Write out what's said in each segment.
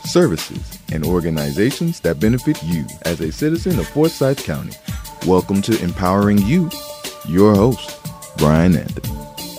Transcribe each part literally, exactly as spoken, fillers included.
services, and organizations that benefit you as a citizen of Forsyth County. Welcome to Empowering You. Your host, Brian Anthony.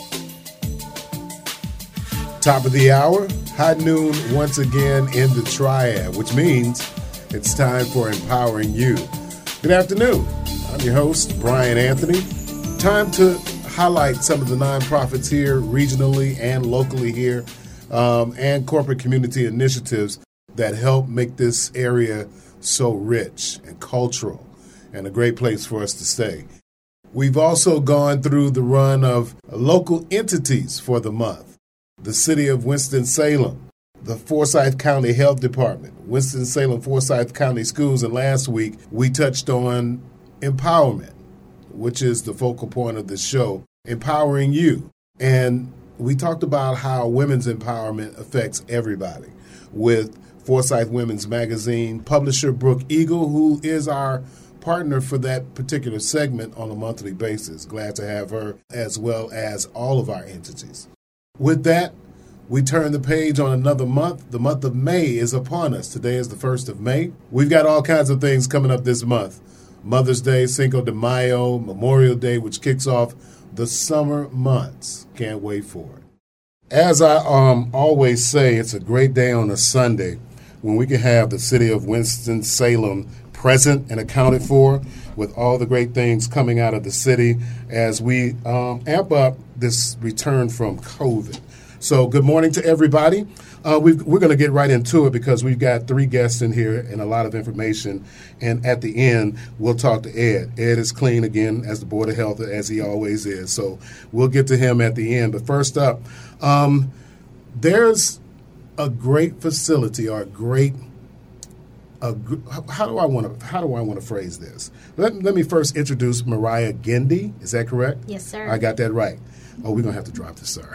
Top of the hour, high noon once again in the triad, which means it's time for Empowering You. Good afternoon. I'm your host, Brian Anthony. Time to highlight some of the nonprofits here, regionally and locally here, um, and corporate community initiatives that help make this area so rich and cultural and a great place for us to stay. We've also gone through the run of local entities for the month. The City of Winston-Salem, the Forsyth County Health Department, Winston-Salem Forsyth County Schools, and last week we touched on empowerment, which is the focal point of this show, Empowering You. And we talked about how women's empowerment affects everybody with Forsyth Women's Magazine publisher Brooke Eagle, who is our partner for that particular segment on a monthly basis. Glad to have her, as well as all of our entities. With that, we turn the page on another month. The month of May is upon us. Today is the first of May. We've got all kinds of things coming up this month. Mother's Day, Cinco de Mayo, Memorial Day, which kicks off the summer months. Can't wait for it. As I um, always say, it's a great day on a Sunday when we can have the City of Winston-Salem present and accounted for with all the great things coming out of the city as we um, amp up this return from COVID. So good morning to everybody. Uh, we've, we're going to get right into it because we've got three guests in here and a lot of information. And at the end, we'll talk to Ed. Ed is clean again as the Board of Health, as he always is. So we'll get to him at the end. But first up, um, there's a great facility or a great A, how do I want to how do I want to phrase this? Let, let me first introduce Mariah Gindy. Is that correct? Yes, sir. I got that right. Oh, we're gonna have to drop this, sir.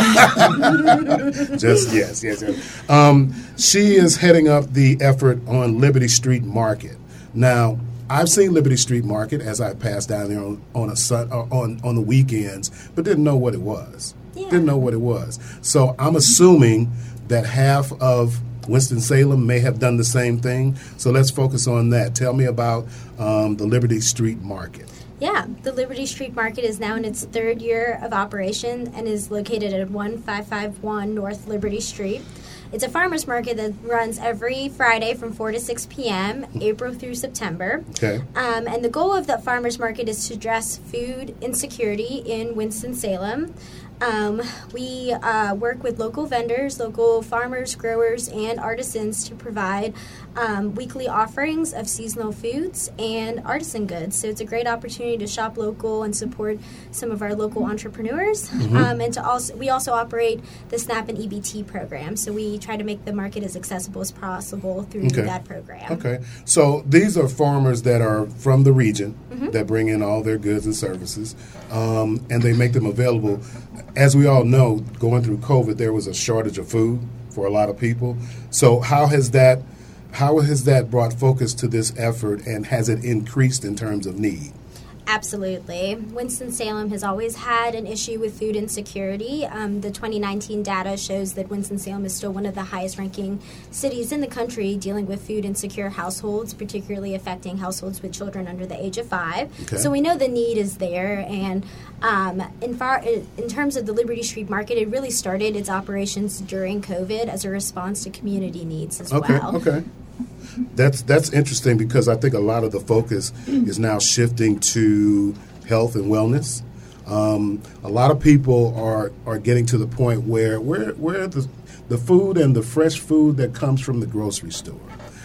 Just yes, yes, yes. Um, she is heading up the effort on Liberty Street Market. Now, I've seen Liberty Street Market as I passed down there on on a sun, on on the weekends, but didn't know what it was. Yeah. Didn't know what it was. So I'm assuming that half of Winston-Salem may have done the same thing. So let's focus on that. Tell me about um, the Liberty Street Market. Yeah, the Liberty Street Market is now in its third year of operation and is located at one five five one North Liberty Street. It's a farmer's market that runs every Friday from four to six p.m., April through September. Okay. Um, and the goal of that farmer's market is to address food insecurity in Winston-Salem. Um, we uh, work with local vendors, local farmers, growers, and artisans to provide um, weekly offerings of seasonal foods and artisan goods. So it's a great opportunity to shop local and support some of our local entrepreneurs. Mm-hmm. Um, and to also, we also operate the SNAP and E B T program. So we try to make the market as accessible as possible through okay. that program. Okay. So these are farmers that are from the region mm-hmm. that bring in all their goods and services, um, and they make them available. As we all know, going through COVID, there was a shortage of food for a lot of people. So how has that how has that brought focus to this effort, and has it increased in terms of need? Absolutely. Winston-Salem has always had an issue with food insecurity. Um, the twenty nineteen data shows that Winston-Salem is still one of the highest-ranking cities in the country dealing with food insecure households, particularly affecting households with children under the age of five. Okay. So we know the need is there. And um, in, far, in terms of the Liberty Street Market, it really started its operations during COVID as a response to community needs as okay, well. Okay, okay. That's that's interesting because I think a lot of the focus is now shifting to health and wellness. Um, a lot of people are, are getting to the point where where where the the food and the fresh food that comes from the grocery store.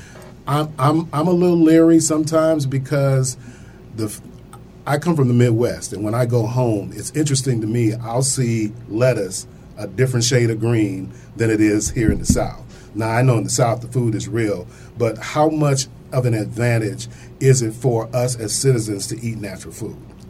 I'm I'm I'm a little leery sometimes because the I come from the Midwest, and when I go home, it's interesting to me. I'll see lettuce a different shade of green than it is here in the South. Now, I know in the South the food is real, but how much of an advantage is it for us as citizens to eat natural food?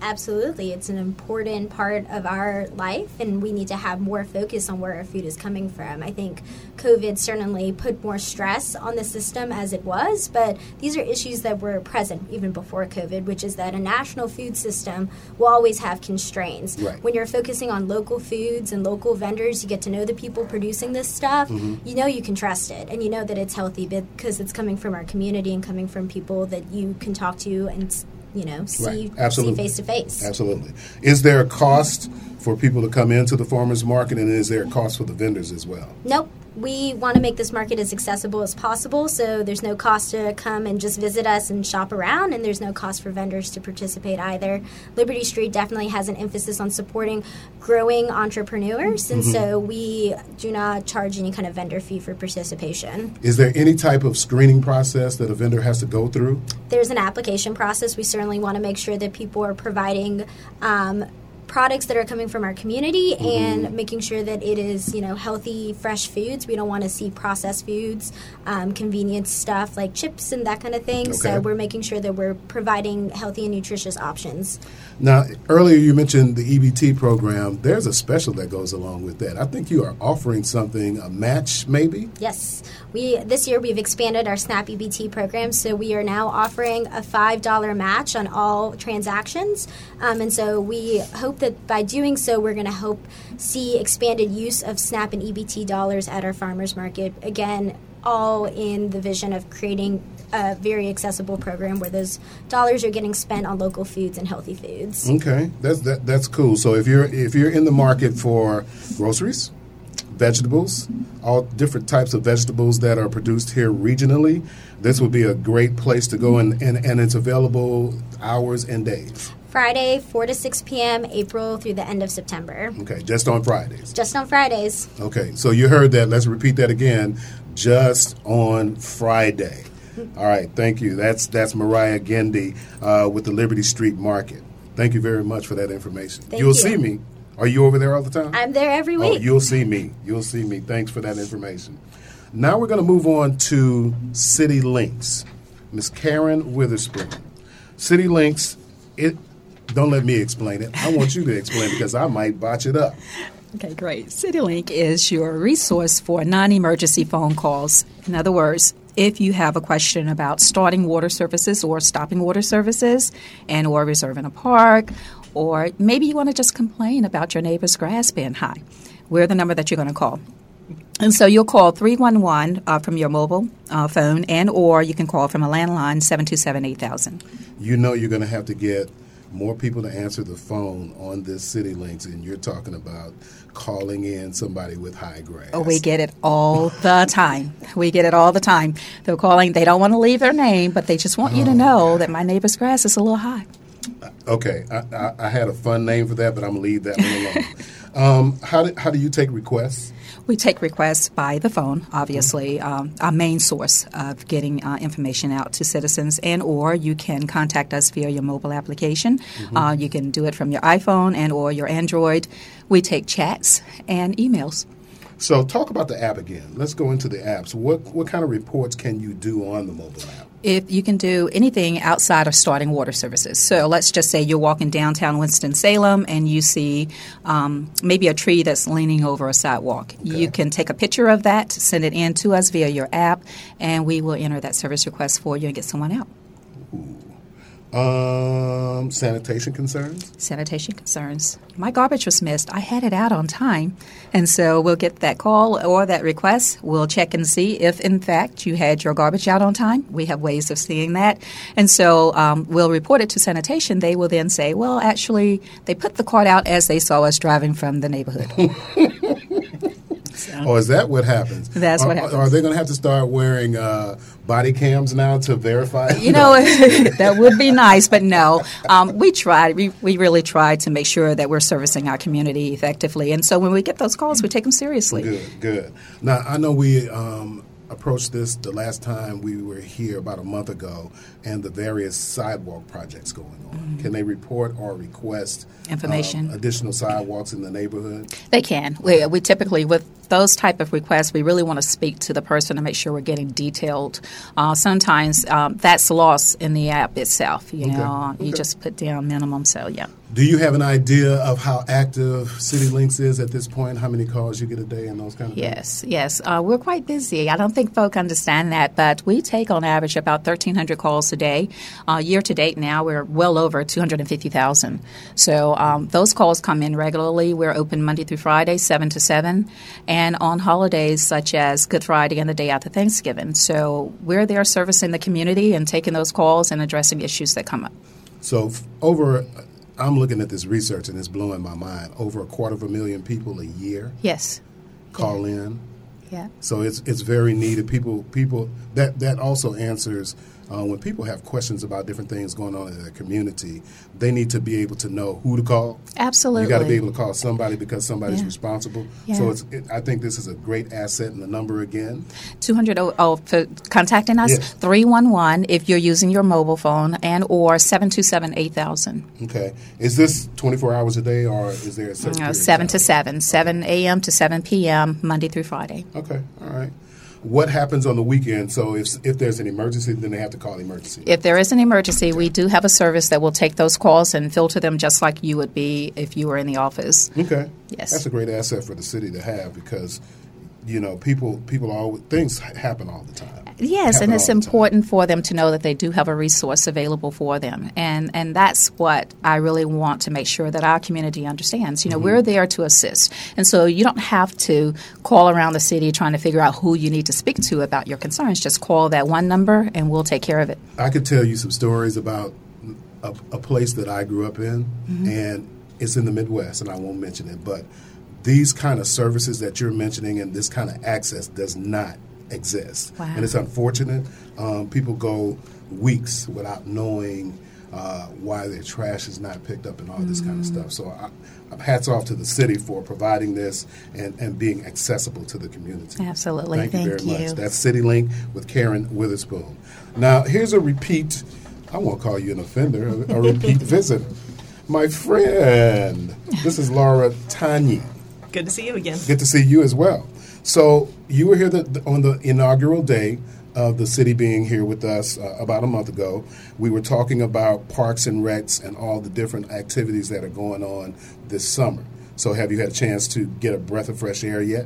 Absolutely. It's an important part of our life, and we need to have more focus on where our food is coming from. I think COVID certainly put more stress on the system as it was, but these are issues that were present even before COVID, which is that a national food system will always have constraints. Right. When you're focusing on local foods and local vendors, you get to know the people producing this stuff. Mm-hmm. You know you can trust it, and you know that it's healthy because it's coming from our community and coming from people that you can talk to and you know, see, right. Absolutely. see face to face. Absolutely. Is there a cost for people to come into the farmers market, and is there a cost for the vendors as well? Nope. We want to make this market as accessible as possible, so there's no cost to come and just visit us and shop around, and there's no cost for vendors to participate either. Liberty Street definitely has an emphasis on supporting growing entrepreneurs, and mm-hmm. so we do not charge any kind of vendor fee for participation. Is there any type of screening process that a vendor has to go through? There's an application process. We certainly want to make sure that people are providing um, products that are coming from our community mm-hmm. and making sure that it is, you know, healthy, fresh foods. We don't want to see processed foods, um, convenience stuff like chips and that kind of thing. Okay. So we're making sure that we're providing healthy and nutritious options. Now, earlier you mentioned the E B T program. There's a special that goes along with that. I think you are offering something, a match maybe? Yes. We this year we've expanded our SNAP E B T program, so we are now offering a five dollars match on all transactions. Um, and so we hope that by doing so, we're going to hope see expanded use of SNAP and E B T dollars at our farmers market. Again, all in the vision of creating a very accessible program where those dollars are getting spent on local foods and healthy foods. Okay, that's that, that's cool. So if you're if you're in the market for groceries, vegetables, all different types of vegetables that are produced here regionally, this would be a great place to go, and, and, and it's available hours and days. Friday, four to six p.m., April through the end of September. Okay, just on Fridays. Just on Fridays. Okay, so you heard that. Let's repeat that again. Just on Friday. All right, thank you. That's that's Mariah Gendy uh, with the Liberty Street Market. Thank you very much for that information. Thank You'll you. see me. Are you over there all the time? I'm there every week. Oh, you'll see me. You'll see me. Thanks for that information. Now we're going to move on to City Links. Miss Karen Witherspoon. City Links, it. Don't let me explain it. I want you to explain it because I might botch it up. Okay, great. CityLink is your resource for non-emergency phone calls. In other words, if you have a question about starting water services or stopping water services and or reserving a park, or maybe you want to just complain about your neighbor's grass being high, we're the number that you're going to call. And so you'll call three one one uh, from your mobile uh, phone, and or you can call from a landline, seven two seven, eight thousand. You know you're going to have to get more people to answer the phone on this City Links, and you're talking about calling in somebody with high grass. Oh, we get it all the time. We get it all the time. They're calling. They don't want to leave their name, but they just want oh, you to know God. that my neighbor's grass is a little high. Okay. I, I, I had a fun name for that, but I'm going to leave that one alone. um, how, do, how do you take requests? We take requests by the phone, obviously, um, our main source of getting uh, information out to citizens, and or you can contact us via your mobile application. Mm-hmm. Uh, you can do it from your iPhone and or your Android. We take chats and emails. So talk about the app again. Let's go into the apps. What what kind of reports can you do on the mobile app? If you can do anything outside of starting water services. So let's just say you're walking downtown Winston-Salem and you see um, maybe a tree that's leaning over a sidewalk. Okay. You can take a picture of that, send it in to us via your app, and we will enter that service request for you and get someone out. Ooh. Um, sanitation concerns? Sanitation concerns. My garbage was missed. I had it out on time. And so we'll get that call or that request. We'll check and see if, in fact, you had your garbage out on time. We have ways of seeing that. And so um, we'll report it to sanitation. They will then say, well, actually, they put the cart out as they saw us driving from the neighborhood. So. Oh, is that what happens? That's are, what happens. Are they going to have to start wearing uh, body cams now to verify? You know, that would be nice, but no. Um, we tried. We, we really tried to make sure that we're servicing our community effectively. And so when we get those calls, we take them seriously. Good, good. Now, I know we um, approached this the last time we were here about a month ago, and the various sidewalk projects going on. Mm-hmm. Can they report or request information, um, additional sidewalks in the neighborhood? They can. We, we typically, with those type of requests, we really want to speak to the person to make sure we're getting detailed. Uh, sometimes um, that's lost in the app itself. You Okay. know, Okay. you just put down minimum. So yeah. Do you have an idea of how active CityLinks is at this point? How many calls you get a day and those kind of things? Yes, yes. Uh, we're quite busy. I don't think folk understand that, but we take on average about thirteen hundred calls a day. Uh, year to date now, we're well over two hundred fifty thousand. So um, those calls come in regularly. We're open Monday through Friday, seven to seven, and on holidays such as Good Friday and the day after Thanksgiving. So we're there servicing the community and taking those calls and addressing issues that come up. So f- over, I'm looking at this research and it's blowing my mind. Over a quarter of a million people a year Yes. call in. Yeah. So it's it's very needed. People people that that also answers uh, when people have questions about different things going on in their community. They need to be able to know who to call. Absolutely. You got to be able to call somebody because somebody's Yeah. responsible. Yeah. So it's it, I think this is a great asset. And the number again. two hundred oh, oh, for contacting us, Yes. three one one if you're using your mobile phone, and or seven two seven, eight thousand. Okay. Is this twenty-four hours a day or is there a certain Uh, period of seven to time? seven, seven a.m. to seven p.m., Monday through Friday. Okay. All right. What happens on the weekend? So if if there's an emergency, then they have to call emergency. If there is an emergency, we do have a service that will take those calls and filter them just like you would be if you were in the office. Okay. Yes. That's a great asset for the city to have because, you know, people people always things happen all the time. Yes, Happen and it's all the time. important for them to know that they do have a resource available for them. And and that's what I really want to make sure that our community understands. You know, Mm-hmm. we're there to assist. And so you don't have to call around the city trying to figure out who you need to speak to about your concerns. Just call that one number and we'll take care of it. I could tell you some stories about a, a place that I grew up in, Mm-hmm. and it's in the Midwest, and I won't mention it, but these kind of services that you're mentioning and this kind of access does not exist. Wow. And it's unfortunate. Um, people go weeks without knowing uh, why their trash is not picked up and all this kind of Mm-hmm. stuff. So I, I'm hats off to the city for providing this and, and being accessible to the community. Absolutely. Thank, Thank you very you. much. That's CityLink with Karen Witherspoon. Now, here's a repeat, I won't call you an offender, a, a repeat visitor. My friend, this is Laura Tanya. Good to see you again. Good to see you as well. So you were here the, the, on the inaugural day of the city being here with us uh, about a month ago. We were talking about parks and recs and all the different activities that are going on this summer. So have you had a chance to get a breath of fresh air yet?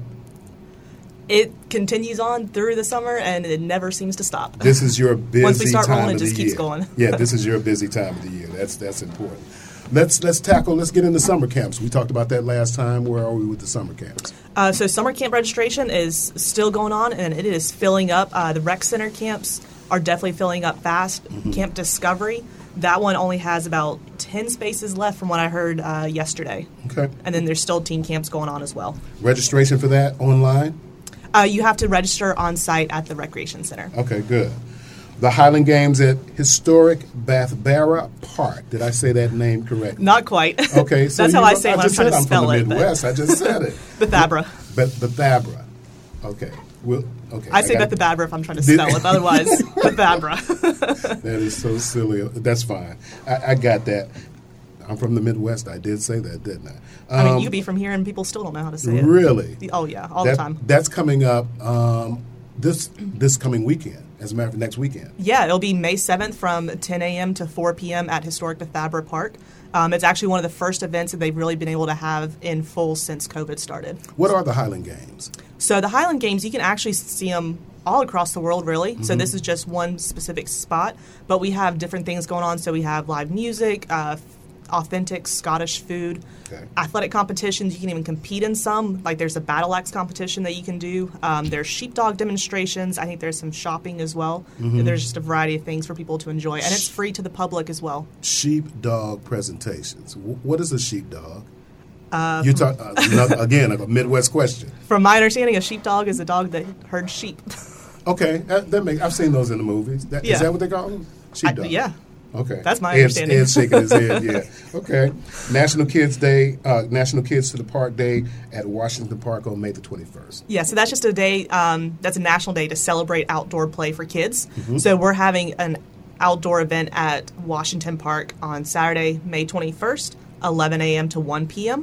It continues on through the summer, and it never seems to stop. This is your busy Once we start time rolling, of it just the keeps year. going. Yeah, this is your busy time of the year. That's that's important. Let's let's tackle. Let's get into summer camps. We talked about that last time. Where are we with the summer camps? Uh, so summer camp registration is still going on, and it is filling up. Uh, the rec center camps are definitely filling up fast. Mm-hmm. Camp Discovery, that one only has about ten spaces left from what I heard uh, yesterday. Okay. And then there's still teen camps going on as well. Registration for that online. Uh, you have to register on site at the recreation center. Okay, good. The Highland Games at historic Bathbara Park. Did I say that name correct? Not quite. Okay, so That's how you I know- say it when I'm just trying said to I'm spell from the it. but- Midwest. I just said it. Bethabra. But Bethabra. Okay. Well, okay. I say got- Bethabra if I'm trying to Did- spell it. Otherwise, Bethabra. That is so silly. That's fine. I, I got that. I'm from the Midwest. I did say that, didn't I? I mean, Um, you could be from here and people still don't know how to say it. Really? Oh, yeah, all That- the time. That's coming up um, this this coming weekend. As a matter of fact, next weekend. Yeah, it'll be May seventh from ten a.m. to four p.m. at historic Bethabra Park. Um, it's actually one of the first events that they've really been able to have in full since COVID started. What are the Highland Games? So the Highland Games, you can actually see them all across the world, really. So this is just one specific spot, but we have different things going on. So we have live music, uh, authentic Scottish food, Okay. athletic competitions. You can even compete in some. Like there's a battle axe competition that you can do. Um, there's sheepdog demonstrations. I think there's some shopping as well. There's just a variety of things for people to enjoy, and it's free to the public as well. Sheepdog presentations. W- what is a sheepdog? Uh, you talk uh, another, again a Midwest question. From my understanding, a sheepdog is a dog that herds sheep. Okay, that, that make, I've seen those in the movies. That, Yeah. Is that what they call them? Sheepdog. yeah. Okay. That's my Ed's, understanding. Ed's shaking his head. Yeah. Okay. National Kids Day. Uh, National Kids to the Park Day at Washington Park on May the twenty-first. Yeah, so that's just a day, um, that's a national day to celebrate outdoor play for kids. Mm-hmm. So we're having an outdoor event at Washington Park on Saturday, May twenty-first, eleven a.m. to one p.m.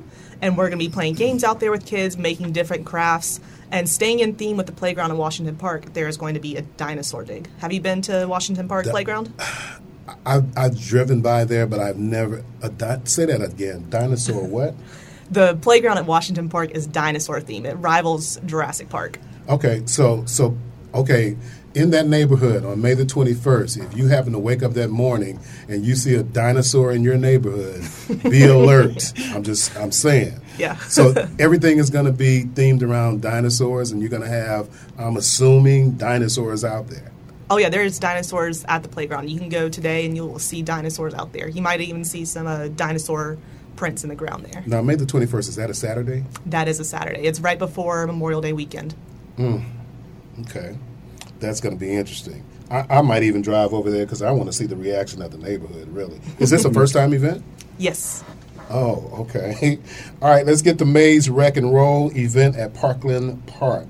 and we're going to be playing games out there with kids, making different crafts. And staying in theme with the playground in Washington Park, there is going to be a dinosaur dig. Have you been to Washington Park Di- Playground? I've, I've driven by there, but I've never a di- say that again. Dinosaur what? The playground at Washington Park is dinosaur theme. It rivals Jurassic Park. Okay, so so okay, in that neighborhood on May the twenty-first, if you happen to wake up that morning and you see a dinosaur in your neighborhood, be alert. I'm just I'm saying. Yeah. So everything is going to be themed around dinosaurs, and you're going to have, I'm assuming, dinosaurs out there. Oh, yeah, there's dinosaurs at the playground. You can go today and you will see dinosaurs out there. You might even see some uh, dinosaur prints in the ground there. Now, May the twenty-first, is that a Saturday? That is a Saturday. It's right before Memorial Day weekend. Mm. Okay. That's going to be interesting. I, I might even drive over there because I want to see the reaction of the neighborhood, really. Is this a first-time event? Yes. Oh, okay. All right, let's get the Maze Wreck and Roll event at Parkland Park.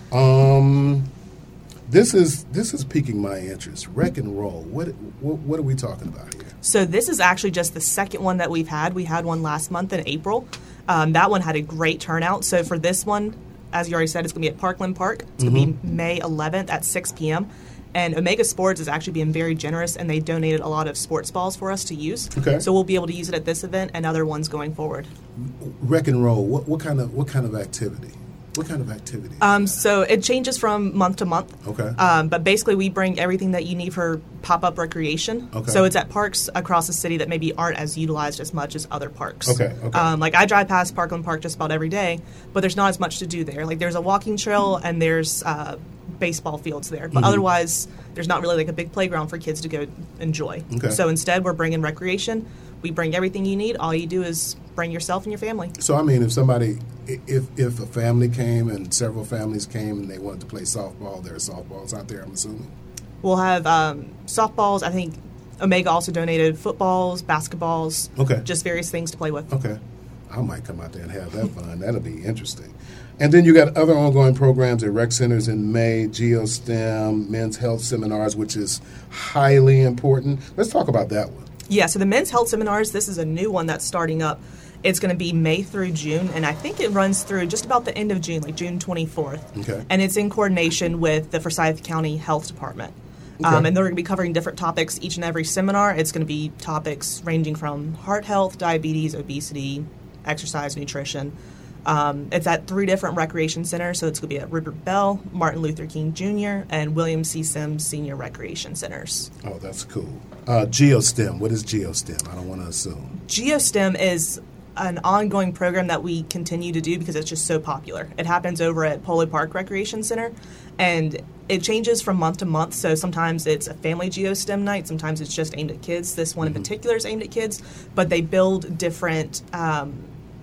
Um, this is this is piquing my interest. Wreck and Roll. What, what what are we talking about here? So this is actually just the second one that we've had. We had one last month in April. Um, that one had a great turnout. So for this one, as you already said, it's going to be at Parkland Park. It's mm-hmm. going to be May eleventh at six p.m. And Omega Sports is actually being very generous, and they donated a lot of sports balls for us to use. Okay. So we'll be able to use it at this event and other ones going forward. Wreck and Roll. What, what kind of what kind of activity? What kind of activity? Um, so it changes from month to month. Okay. Um, but basically, we bring everything that you need for pop-up recreation. Okay. So it's at parks across the city that maybe aren't as utilized as much as other parks. Okay. Okay. Um, like I drive past Parkland Park just about every day, but there's not as much to do there. Like there's a walking trail and there's uh, baseball fields there, but mm-hmm. otherwise there's not really like a big playground for kids to go enjoy. Okay. So instead, we're bringing recreation. We bring everything you need. All you do is bring yourself and your family. So I mean, if somebody, if if a family came and several families came and they wanted to play softball, there are softballs out there, I'm assuming. We'll have um, softballs. I think Omega also donated footballs, basketballs, okay, just various things to play with. Okay. I might come out there and have that fun. That'll be interesting. And then you got other ongoing programs at rec centers in May, GeoSTEM, men's health seminars, which is highly important. Let's talk about that one. Yeah, so the men's health seminars, this is a new one that's starting up. It's going to be May through June, and I think it runs through just about the end of June, like June twenty-fourth. Okay. And it's in coordination with the Forsyth County Health Department. Okay. Um, and they're going to be covering different topics each and every seminar. It's going to be topics ranging from heart health, diabetes, obesity, exercise, nutrition. Um, it's at three different recreation centers, so it's going to be at Rupert Bell, Martin Luther King Junior, and William C. Sims Senior Recreation Centers. Oh, that's cool. Uh, GeoSTEM. What is GeoSTEM? I don't want to assume. GeoSTEM is an ongoing program that we continue to do because it's just so popular. It happens over at Polo Park Recreation Center, and it changes from month to month. So sometimes it's a family GeoSTEM night, sometimes it's just aimed at kids. This one mm-hmm. in particular is aimed at kids, but they build different um,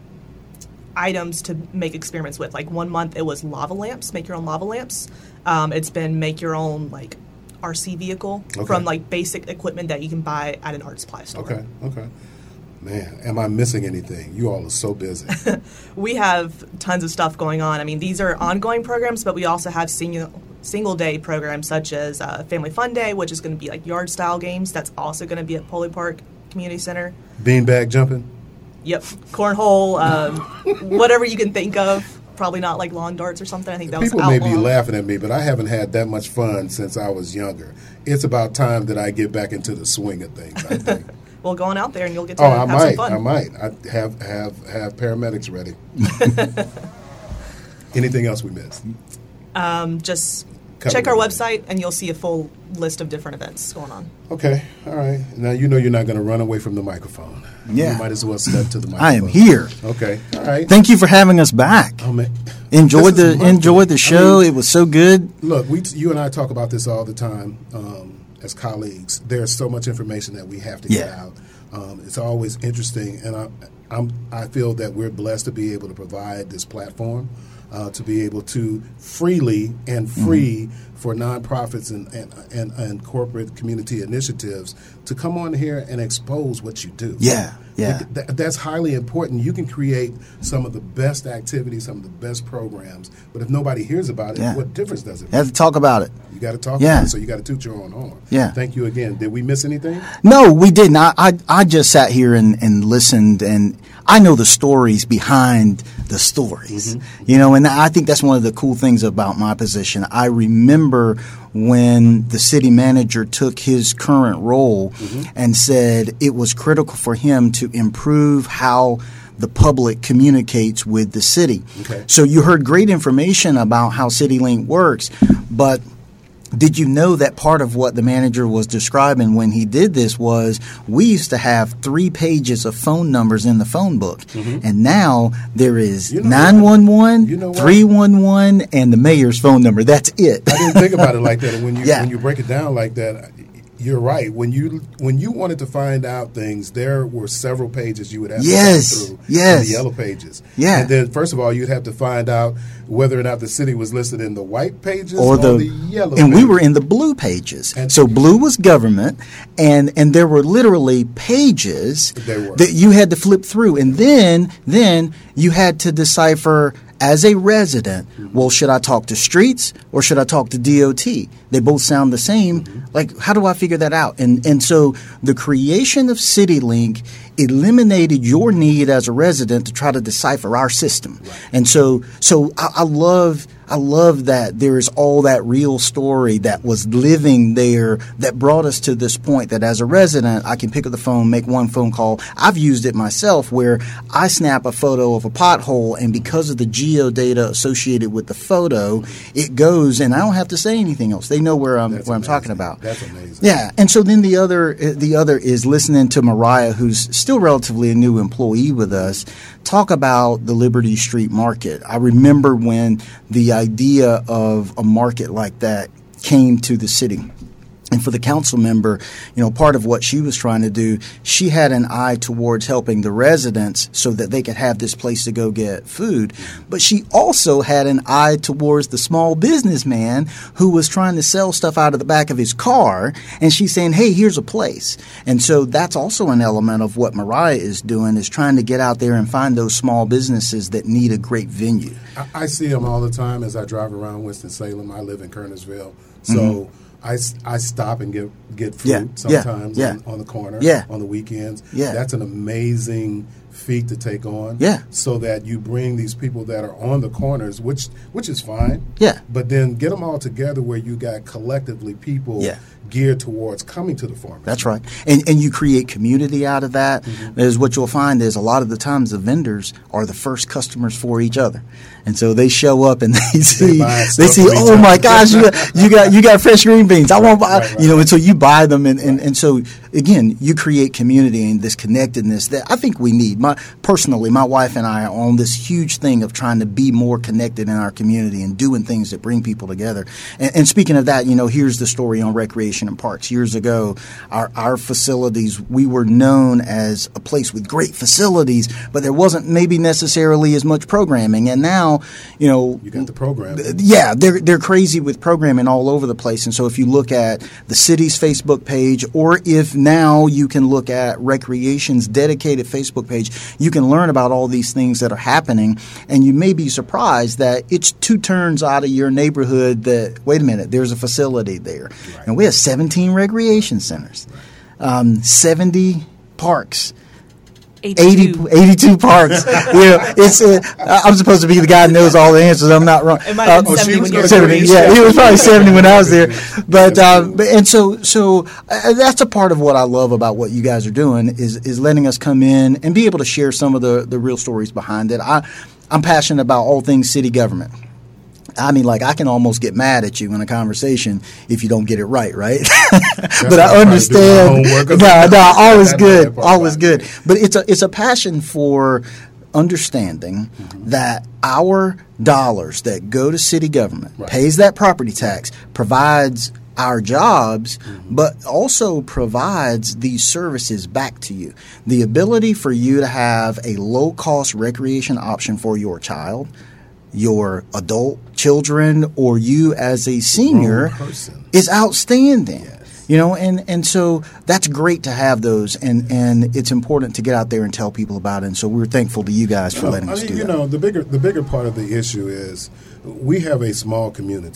items to make experiments with. Like one month it was lava lamps, make your own lava lamps. Um, it's been make your own like R C vehicle okay. from like basic equipment that you can buy at an art supply store. Okay, okay. Man, am I missing anything? You all are so busy. We have tons of stuff going on. I mean, these are ongoing programs, but we also have single single day programs such as uh, Family Fun Day, which is going to be like yard style games. That's also going to be at Polo Park Community Center. Beanbag jumping? Yep. Cornhole, um, whatever you can think of. Probably not like lawn darts or something. I think that People was may outlawed. be laughing at me, but I haven't had that much fun since I was younger. It's about time that I get back into the swing of things, I think. Well, going out there and you'll get to oh, have I might, some fun. I might. I have have have paramedics ready. Anything else we missed? Um, just Cover check our everything. website and you'll see a full list of different events going on. Okay, all right. Now you know you're not going to run away from the microphone. Yeah. You might as well step to the microphone. I am here. Okay, all right. Thank you for having us back. Oh, man. Enjoyed This is the monthly. enjoyed the show. I mean, it was so good. Look, we you and I talk about this all the time um, as colleagues. There's so much information that we have to get Yeah. out. Um, it's always interesting, and I, I'm, I feel that we're blessed to be able to provide this platform, uh, to be able to freely and free mm-hmm. for nonprofits and, and, and, and corporate community initiatives to come on here and expose what you do. Yeah, yeah. It- th- that's highly important. You can create some of the best activities, some of the best programs, but if nobody hears about it, Yeah. what difference does it You make? have to talk about it. You got to talk Yeah. about it, so you got to toot your own horn. Yeah. Thank you again. Did we miss anything? No, we didn't. I, I, I just sat here and, and listened, and I know the stories behind the stories, mm-hmm. you know, and I think that's one of the cool things about my position. I remember when the city manager took his current role mm-hmm. and said it was critical for him to improve how the public communicates with the city. Okay. So you heard great information about how CityLink works, but did you know that part of what the manager was describing when he did this was we used to have three pages of phone numbers in the phone book, mm-hmm. and now there is you know nine one one, you know three one one, and the mayor's phone number. That's it. I didn't think about it like that. And when you Yeah. when you break it down like that, you're right. When you when you wanted to find out things, there were several pages you would have Yes, to go through. yes. in the yellow pages. Yeah. And then first of all, you'd have to find out whether or not the city was listed in the white pages or the, the yellow and pages. we were in the blue pages. And- so blue was government, and and there were literally pages They were. that you had to flip through, and then then you had to decipher as a resident. Mm-hmm. Well, should I talk to streets or should I talk to D O T? They both sound the same. Mm-hmm. Like, how do I figure that out? And and so the creation of CityLink eliminated your need as a resident to try to decipher our system. Right. And so so I, I love I love that there is all that real story that was living there that brought us to this point that as a resident, I can pick up the phone, make one phone call. I've used it myself where I snap a photo of a pothole, and because of the geo data associated with the photo, it goes and I don't have to say anything else. They know where I'm That's where I'm amazing. talking about. That's amazing. Yeah, and so then the other the other is listening to Mariah, who's still relatively a new employee with us, talk about the Liberty Street Market. I remember when the idea of a market like that came to the city. And for the council member, you know, part of what she was trying to do, she had an eye towards helping the residents so that they could have this place to go get food. But she also had an eye towards the small businessman who was trying to sell stuff out of the back of his car. And she's saying, hey, here's a place. And so that's also an element of what Mariah is doing, is trying to get out there and find those small businesses that need a great venue. I, I see them all the time as I drive around Winston-Salem. I live in Kernersville. So Mm-hmm. I, I stop and get get fruit Yeah, yeah, sometimes yeah. On, on the corner Yeah. on the weekends. Yeah. That's an amazing feat to take on. Yeah. So that you bring these people that are on the corners, which which is fine. Yeah. But then get them all together where you got collectively people Yeah. geared towards coming to the farmers. That's right. And and you create community out of that. Mm-hmm. Is what you'll find is a lot of the times the vendors are the first customers for each other. And so they show up and they see buy they, stuff see, from each oh my other." gosh, you got you got you got fresh green beans. I want to buy Right, right. you know, and so you buy them and, and, and so again, you create community and this connectedness that I think we need. My personally, my wife and I are on this huge thing of trying to be more connected in our community and doing things that bring people together. And, and speaking of that, you know, here's the story on recreation and parks. Years ago, our, our facilities, we were known as a place with great facilities, but there wasn't maybe necessarily as much programming. And now, you know, You got the program. yeah, they're they're crazy with programming all over the place. And so if you look at the city's Facebook page, or if now you can look at Recreation's dedicated Facebook page, you can learn about all these things that are happening. And you may be surprised that it's two turns out of your neighborhood that, wait a minute, there's a facility there. Right. And we have seventeen recreation centers, um, seventy parks. eighty, eighty-two. eighty-two parks. You know, it's. Uh, I'm supposed to be the guy that knows all the answers. I'm not wrong. It might have been Uh, seventy was when you were gonna seventy, go yeah, to it was probably seventy when I was there. But That's uh, cool. but- and so so uh, that's a part of what I love about what you guys are doing is is letting us come in and be able to share some of the the real stories behind it. I I'm passionate about all things city government. I mean, like, I can almost get mad at you in a conversation if you don't get it right, right? but why I I try to do my understand. homework. No, no, all is That's good. the part All about is it. good. But it's a it's a passion for understanding Mm-hmm. that our dollars that go to city government, Right. pays that property tax, provides our jobs, Mm-hmm. but also provides these services back to you. The ability for you to have a low-cost recreation option for your child, your adult children, or you as a senior Grown person. is outstanding. Yes. You know, and, and so that's great to have those, and, and it's important to get out there and tell people about it. And so we're thankful to you guys for Well, letting I us mean, do you that. know, the bigger the bigger part of the issue is we have a small community.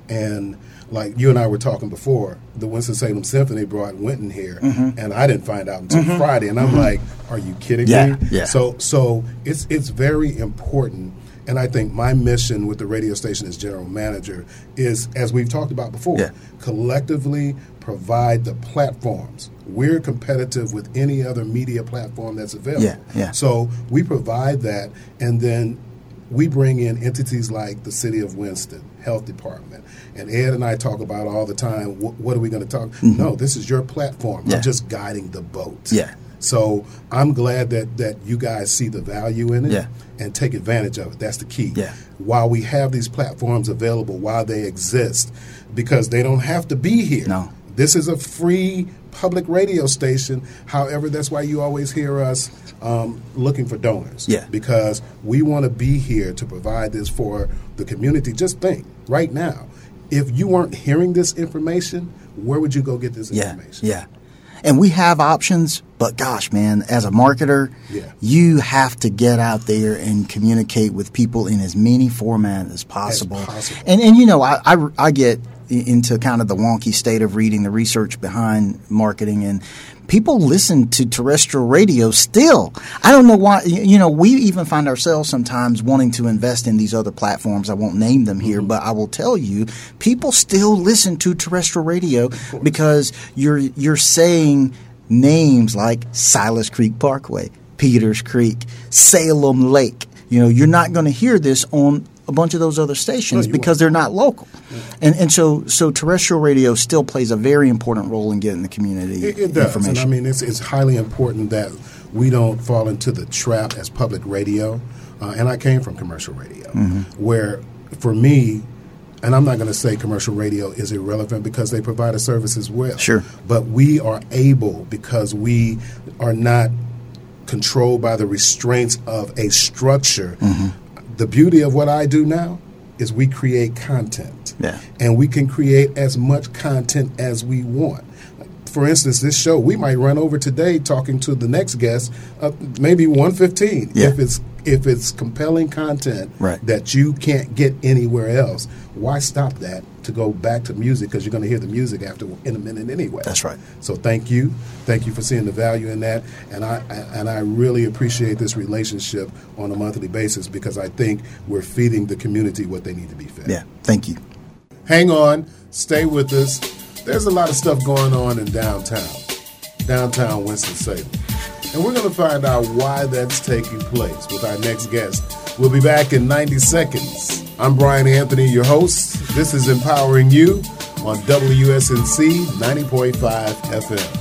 And like you and I were talking before, the Winston-Salem Symphony brought Wynton here, mm-hmm. and I didn't find out until mm-hmm. Friday. And I'm mm-hmm. like, are you kidding yeah, me? Yeah. So, so it's it's very important. And I think my mission with the radio station as general manager is, as we've talked about before, yeah. collectively provide the platforms. We're competitive with any other media platform that's available. Yeah, yeah. So we provide that, and then we bring in entities like the City of Winston, Health Department. And Ed and I talk about all the time, wh- what are we going to talk? Mm-hmm. No, this is your platform. Yeah. I'm just guiding the boat. Yeah. So I'm glad that, that you guys see the value in it yeah. and take advantage of it. That's the key. Yeah. While we have these platforms available, while they exist, because they don't have to be here. No. This is a free public radio station. However, that's why you always hear us um, looking for donors. Yeah. Because we want to be here to provide this for the community. Just think, right now, if you weren't hearing this information, where would you go get this yeah. information? Yeah. And we have options, but gosh, man, as a marketer, yeah. you have to get out there and communicate with people in as many formats as possible. As possible. And, and you know, I, I, I get into kind of the wonky state of reading the research behind marketing, and people listen to terrestrial radio still. I don't know why. You know, we even find ourselves sometimes wanting to invest in these other platforms. I won't name them here, mm-hmm. but I will tell you, people still listen to terrestrial radio because you're you're saying names like Silas Creek Parkway, Peters Creek, Salem Lake. You know, you're not going to hear this on a bunch of those other stations no, because won't. They're not local. Yeah. And and so so terrestrial radio still plays a very important role in getting the community it, it does. information. And I mean, it's, it's highly important that we don't fall into the trap as public radio. Uh, and I came from commercial radio, mm-hmm. where for me, and I'm not going to say commercial radio is irrelevant because they provide a service as well. Sure. But we are able, because we are not controlled by the restraints of a structure. Mm-hmm. The beauty of what I do now is we create content. Yeah. And we can create as much content as we want. For instance, this show, we might run over today talking to the next guest, uh, maybe one fifteen. Yeah. If it's if it's compelling content right. that you can't get anywhere else, why stop that to go back to music? Because you're going to hear the music after in a minute anyway. That's right. So thank you. Thank you for seeing the value in that. And I and I really appreciate this relationship on a monthly basis, because I think we're feeding the community what they need to be fed. Yeah, thank you. Hang on. Stay with us. There's a lot of stuff going on in downtown, downtown Winston-Salem. And we're going to find out why that's taking place with our next guest. We'll be back in ninety seconds. I'm Brian Anthony, your host. This is Empowering You on W S N C ninety point five F M.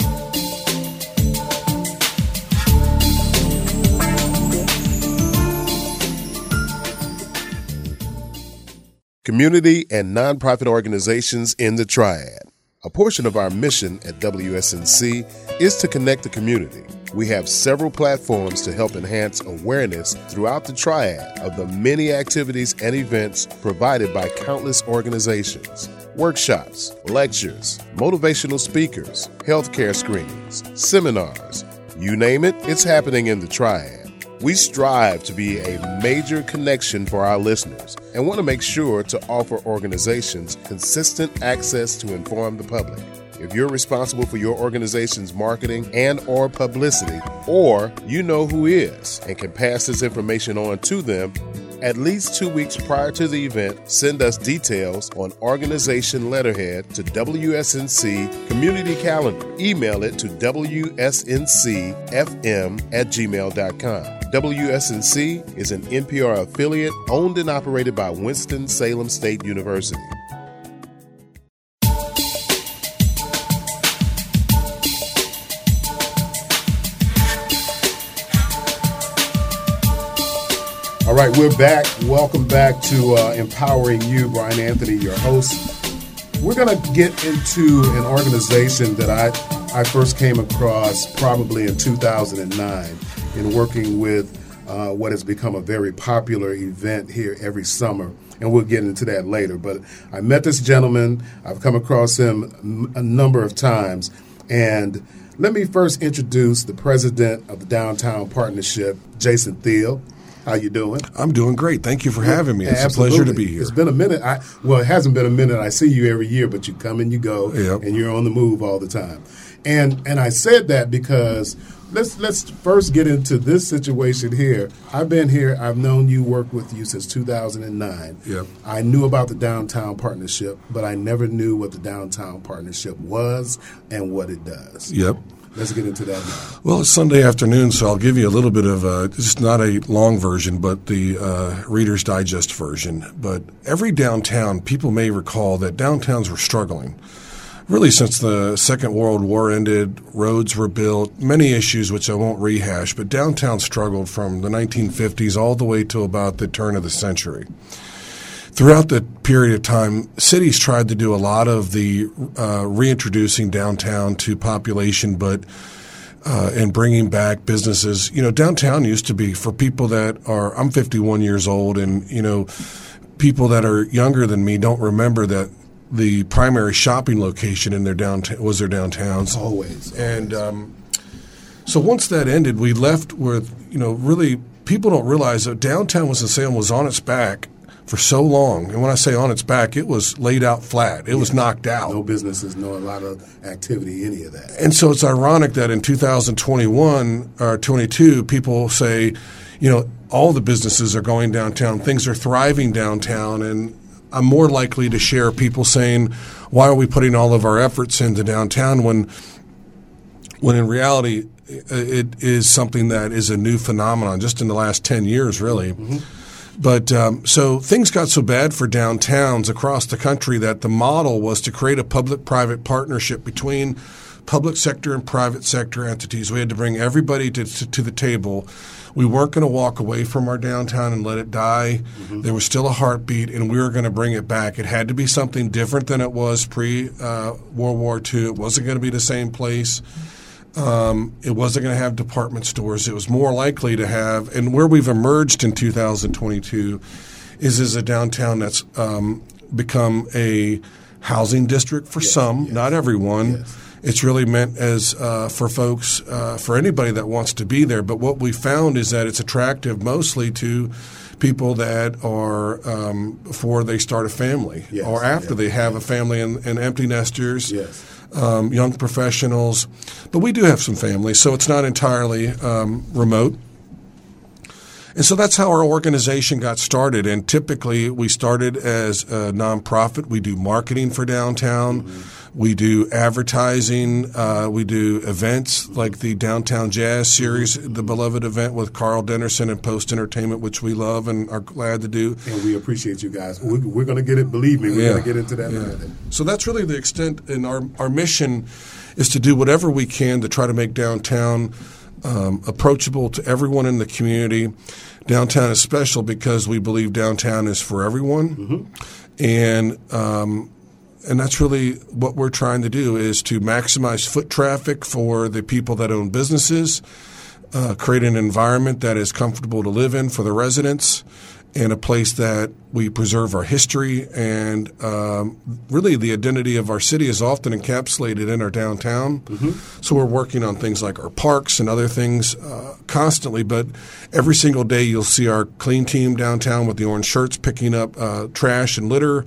Community and nonprofit organizations in the Triad. A portion of our mission at W S N C is to connect the community. We have several platforms to help enhance awareness throughout the Triad of the many activities and events provided by countless organizations. Workshops, lectures, motivational speakers, healthcare screenings, seminars. You name it, it's happening in the Triad. We strive to be a major connection for our listeners and want to make sure to offer organizations consistent access to inform the public. If you're responsible for your organization's marketing and or publicity, or you know who is and can pass this information on to them, at least two weeks prior to the event, send us details on organization letterhead to W S N C Community Calendar. Email it to W S N C F M at gmail dot com. W S N C is an N P R affiliate owned and operated by Winston-Salem State University. All right, we're back. Welcome back to uh, Empowering You. Brian Anthony, your host. We're going to get into an organization that I, I first came across probably in two thousand nine in working with uh, what has become a very popular event here every summer. And we'll get into that later. But I met this gentleman. I've come across him a number of times. And let me first introduce the president of the Downtown Partnership, Jason Thiel. How you doing? I'm doing great. Thank you for having me. It's Absolutely. a pleasure to be here. It's been a minute. I, well, it hasn't been a minute. I see you every year, but you come and you go, Yep. and you're on the move all the time. And and I said that because let's let's first get into this situation here. I've been here. I've known you, worked with you since two thousand nine. Yep. I knew about the Downtown Partnership, but I never knew what the Downtown Partnership was and what it does. Yep. Let's get into that now. Well, it's Sunday afternoon, so I'll give you a little bit of a, it's not a long version, but the uh, Reader's Digest version. But every downtown, people may recall that downtowns were struggling. Really, since the Second World War ended, roads were built, many issues which I won't rehash, but downtown struggled from the nineteen fifties all the way to about the turn of the century. Throughout the period of time, cities tried to do a lot of the uh, reintroducing downtown to population, but uh, and bringing back businesses. You know, downtown used to be for people that are. I'm fifty-one years old, and you know, people that are younger than me don't remember that the primary shopping location in their downtown was their downtowns. Always. always. And um, so once that ended, we left with you know really people don't realize that downtown Winston-Salem was on its back for so long, and when I say on its back, it was laid out flat. It yeah. was knocked out. No businesses, no a lot of activity, any of that. And so it's ironic that in two thousand twenty-one or twenty-two, people say, you know, all the businesses are going downtown. Things are thriving downtown, and I'm more likely to share people saying, why are we putting all of our efforts into downtown when, when in reality, it is something that is a new phenomenon just in the last ten years, really. Mm-hmm. But um, so things got so bad for downtowns across the country that the model was to create a public-private partnership between public sector and private sector entities. We had to bring everybody to, to, to the table. We weren't going to walk away from our downtown and let it die. Mm-hmm. There was still a heartbeat, and we were going to bring it back. It had to be something different than it was pre-World uh, War Two. It wasn't going to be the same place. Um, it wasn't going to have department stores. It was more likely to have, and where we've emerged in two thousand twenty-two is as a downtown that's um, become a housing district for yes, some, yes. not everyone. Yes. It's really meant as uh, for folks, uh, for anybody that wants to be there. But what we found is that it's attractive mostly to people that are um, before they start a family yes, or after yes, they have yes. a family and, and empty nesters. Yes. Um, young professionals, but we do have some families, so it's not entirely um, remote. And so that's how our organization got started. And typically, we started as a nonprofit. We do marketing for downtown. Mm-hmm. We do advertising. Uh, we do events like the Downtown Jazz Series, the beloved event with Carl Dennerson and Post Entertainment, which we love and are glad to do. And we appreciate you guys. We're, we're going to get it. Believe me, we're yeah. going to get into that yeah. in a minute. So that's really the extent. And our, our mission is to do whatever we can to try to make downtown um, approachable to everyone in the community. Downtown is special because we believe downtown is for everyone. Mm-hmm. And um, and that's really what we're trying to do is to maximize foot traffic for the people that own businesses, uh, create an environment that is comfortable to live in for the residents, and a place that we preserve our history. And um, really the identity of our city is often encapsulated in our downtown. Mm-hmm. So we're working on things like our parks and other things uh, constantly. But every single day you'll see our clean team downtown with the orange shirts picking up uh, trash and litter.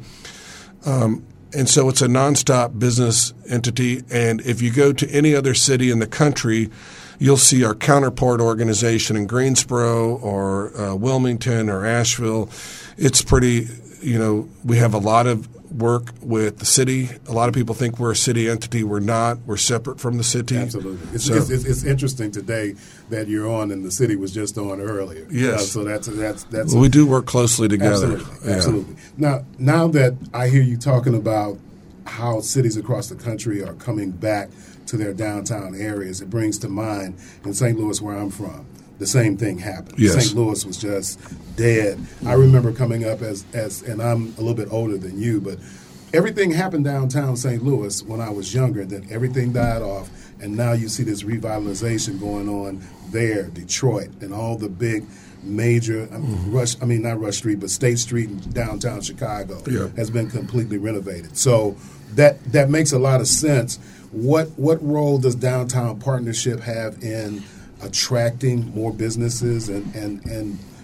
Um, and so it's a nonstop business entity. And if you go to any other city in the country, you'll see our counterpart organization in Greensboro or uh, Wilmington or Asheville. It's pretty, you know, we have a lot of work with the city. A lot of people think we're a city entity. We're not. We're separate from the city. Absolutely. It's, so, it's, it's, it's interesting today that you're on and the city was just on earlier. Yes. Uh, so that's that's that's. Well, we do work closely together. Absolutely. Yeah. Absolutely. Now, now that I hear you talking about how cities across the country are coming back to their downtown areas, it brings to mind in Saint Louis, where I'm from, the same thing happened. Yes. Saint Louis was just dead. Mm-hmm. I remember coming up as, as, and I'm a little bit older than you, but everything happened downtown Saint Louis when I was younger. Then everything died off, and now you see this revitalization going on there, Detroit, and all the big major mm-hmm. Rush. I mean, not Rush Street, but State Street in downtown Chicago yeah. has been completely renovated. So that that makes a lot of sense. What what role does Downtown Partnership have in attracting more businesses and, and, and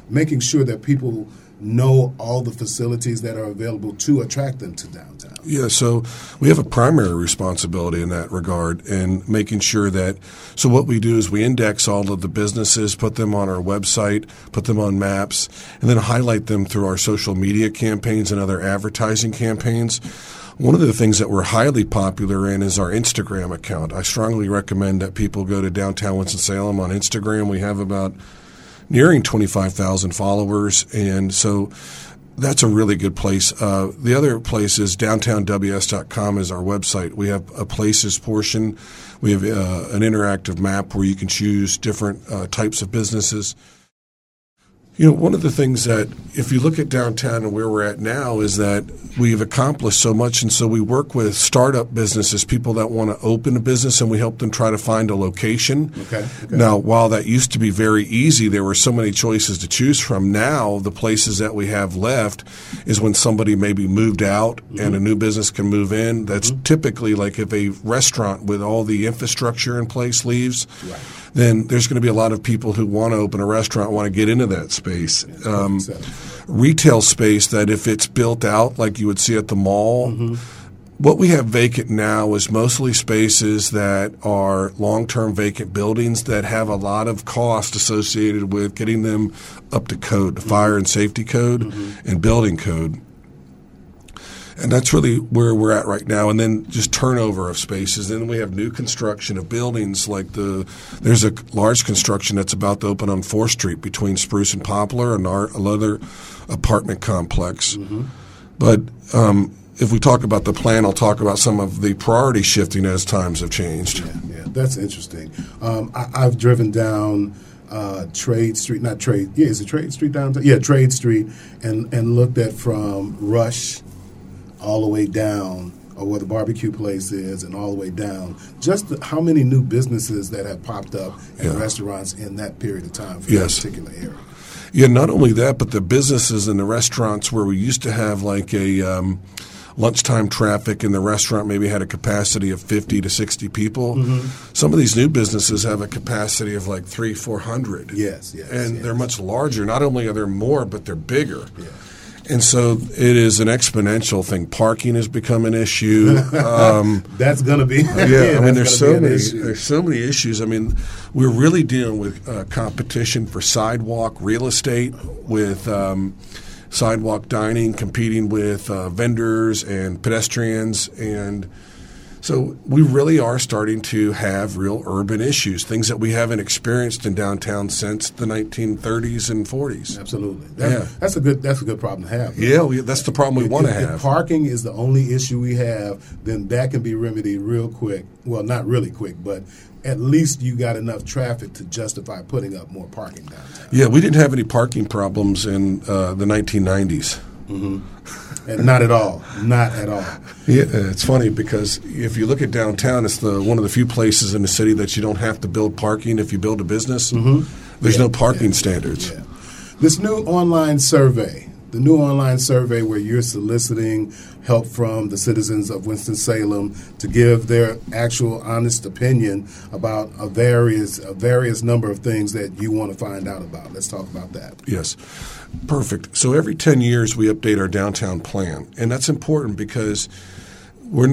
making sure that people know all the facilities that are available to attract them to downtown? Yeah, so we have a primary responsibility in that regard in making sure that, so what we do is we index all of the businesses, put them on our website, put them on maps, and then highlight them through our social media campaigns and other advertising campaigns. One of the things that we're highly popular in is our Instagram account. I strongly recommend that people go to Downtown Winston-Salem on Instagram. We have about nearing twenty-five thousand followers, and so that's a really good place. Uh, the other place is downtown w s dot com is our website. We have a places portion. We have uh, an interactive map where you can choose different uh, types of businesses. You know, one of the things that, if you look at downtown and where we're at now, is that we've accomplished so much, and so we work with startup businesses, people that want to open a business, and we help them try to find a location. Okay, okay. Now, while that used to be very easy, there were so many choices to choose from. Now, the places that we have left is when somebody maybe moved out mm-hmm. and a new business can move in. That's mm-hmm. typically like if a restaurant with all the infrastructure in place leaves, right. then there's going to be a lot of people who want to open a restaurant, want to get into that space. Um, retail space that if it's built out like you would see at the mall, mm-hmm. what we have vacant now is mostly spaces that are long-term vacant buildings that have a lot of cost associated with getting them up to code, the mm-hmm. fire and safety code mm-hmm. and building code. And that's really where we're at right now. And then just turnover of spaces. Then we have new construction of buildings like the – there's a large construction that's about to open on fourth Street between Spruce and Poplar, and our, another apartment complex. Mm-hmm. But um, if we talk about the plan, I'll talk about some of the priority shifting as times have changed. Yeah, yeah, that's interesting. Um, I, I've driven down uh, Trade Street – not Trade – yeah, is it Trade Street downtown? Yeah, Trade Street, and, and looked at from Rush – all the way down, or where the barbecue place is, and all the way down. Just the, how many new businesses that have popped up and yeah. restaurants in that period of time for yes. that particular area. Yeah, not only that, but the businesses and the restaurants where we used to have like a um, lunchtime traffic in the restaurant maybe had a capacity of fifty to sixty people. Mm-hmm. Some of these new businesses have a capacity of like three, four hundred. Yes, yes. And yes. they're much larger. Not only are there more, but they're bigger. Yeah. And so it is an exponential thing. Parking has become an issue. Um, that's going to be. Yeah, yeah, I mean, there's so many. There's so many issues. I mean, we're really dealing with uh, competition for sidewalk real estate, with um, sidewalk dining, competing with uh, vendors and pedestrians, and so we really are starting to have real urban issues, things that we haven't experienced in downtown since the nineteen thirties and forties. Absolutely. That, yeah. That's a good That's a good problem to have. Right? Yeah, we, that's the problem we if, want to if, have. If parking is the only issue we have, then that can be remedied real quick. Well, not really quick, but at least you got enough traffic to justify putting up more parking downtown. Yeah, we didn't have any parking problems in uh, the nineteen nineties. Mm-hmm. And not at all. Not at all. Yeah, it's funny because if you look at downtown, it's the one of the few places in the city that you don't have to build parking if you build a business. Mm-hmm. There's yeah, no parking yeah, standards. Yeah. This new online survey, the new online survey where you're soliciting help from the citizens of Winston-Salem to give their actual honest opinion about a various, a various number of things that you want to find out about. Let's talk about that. Yes. Perfect. So every ten years we update our downtown plan, and that's important because we're,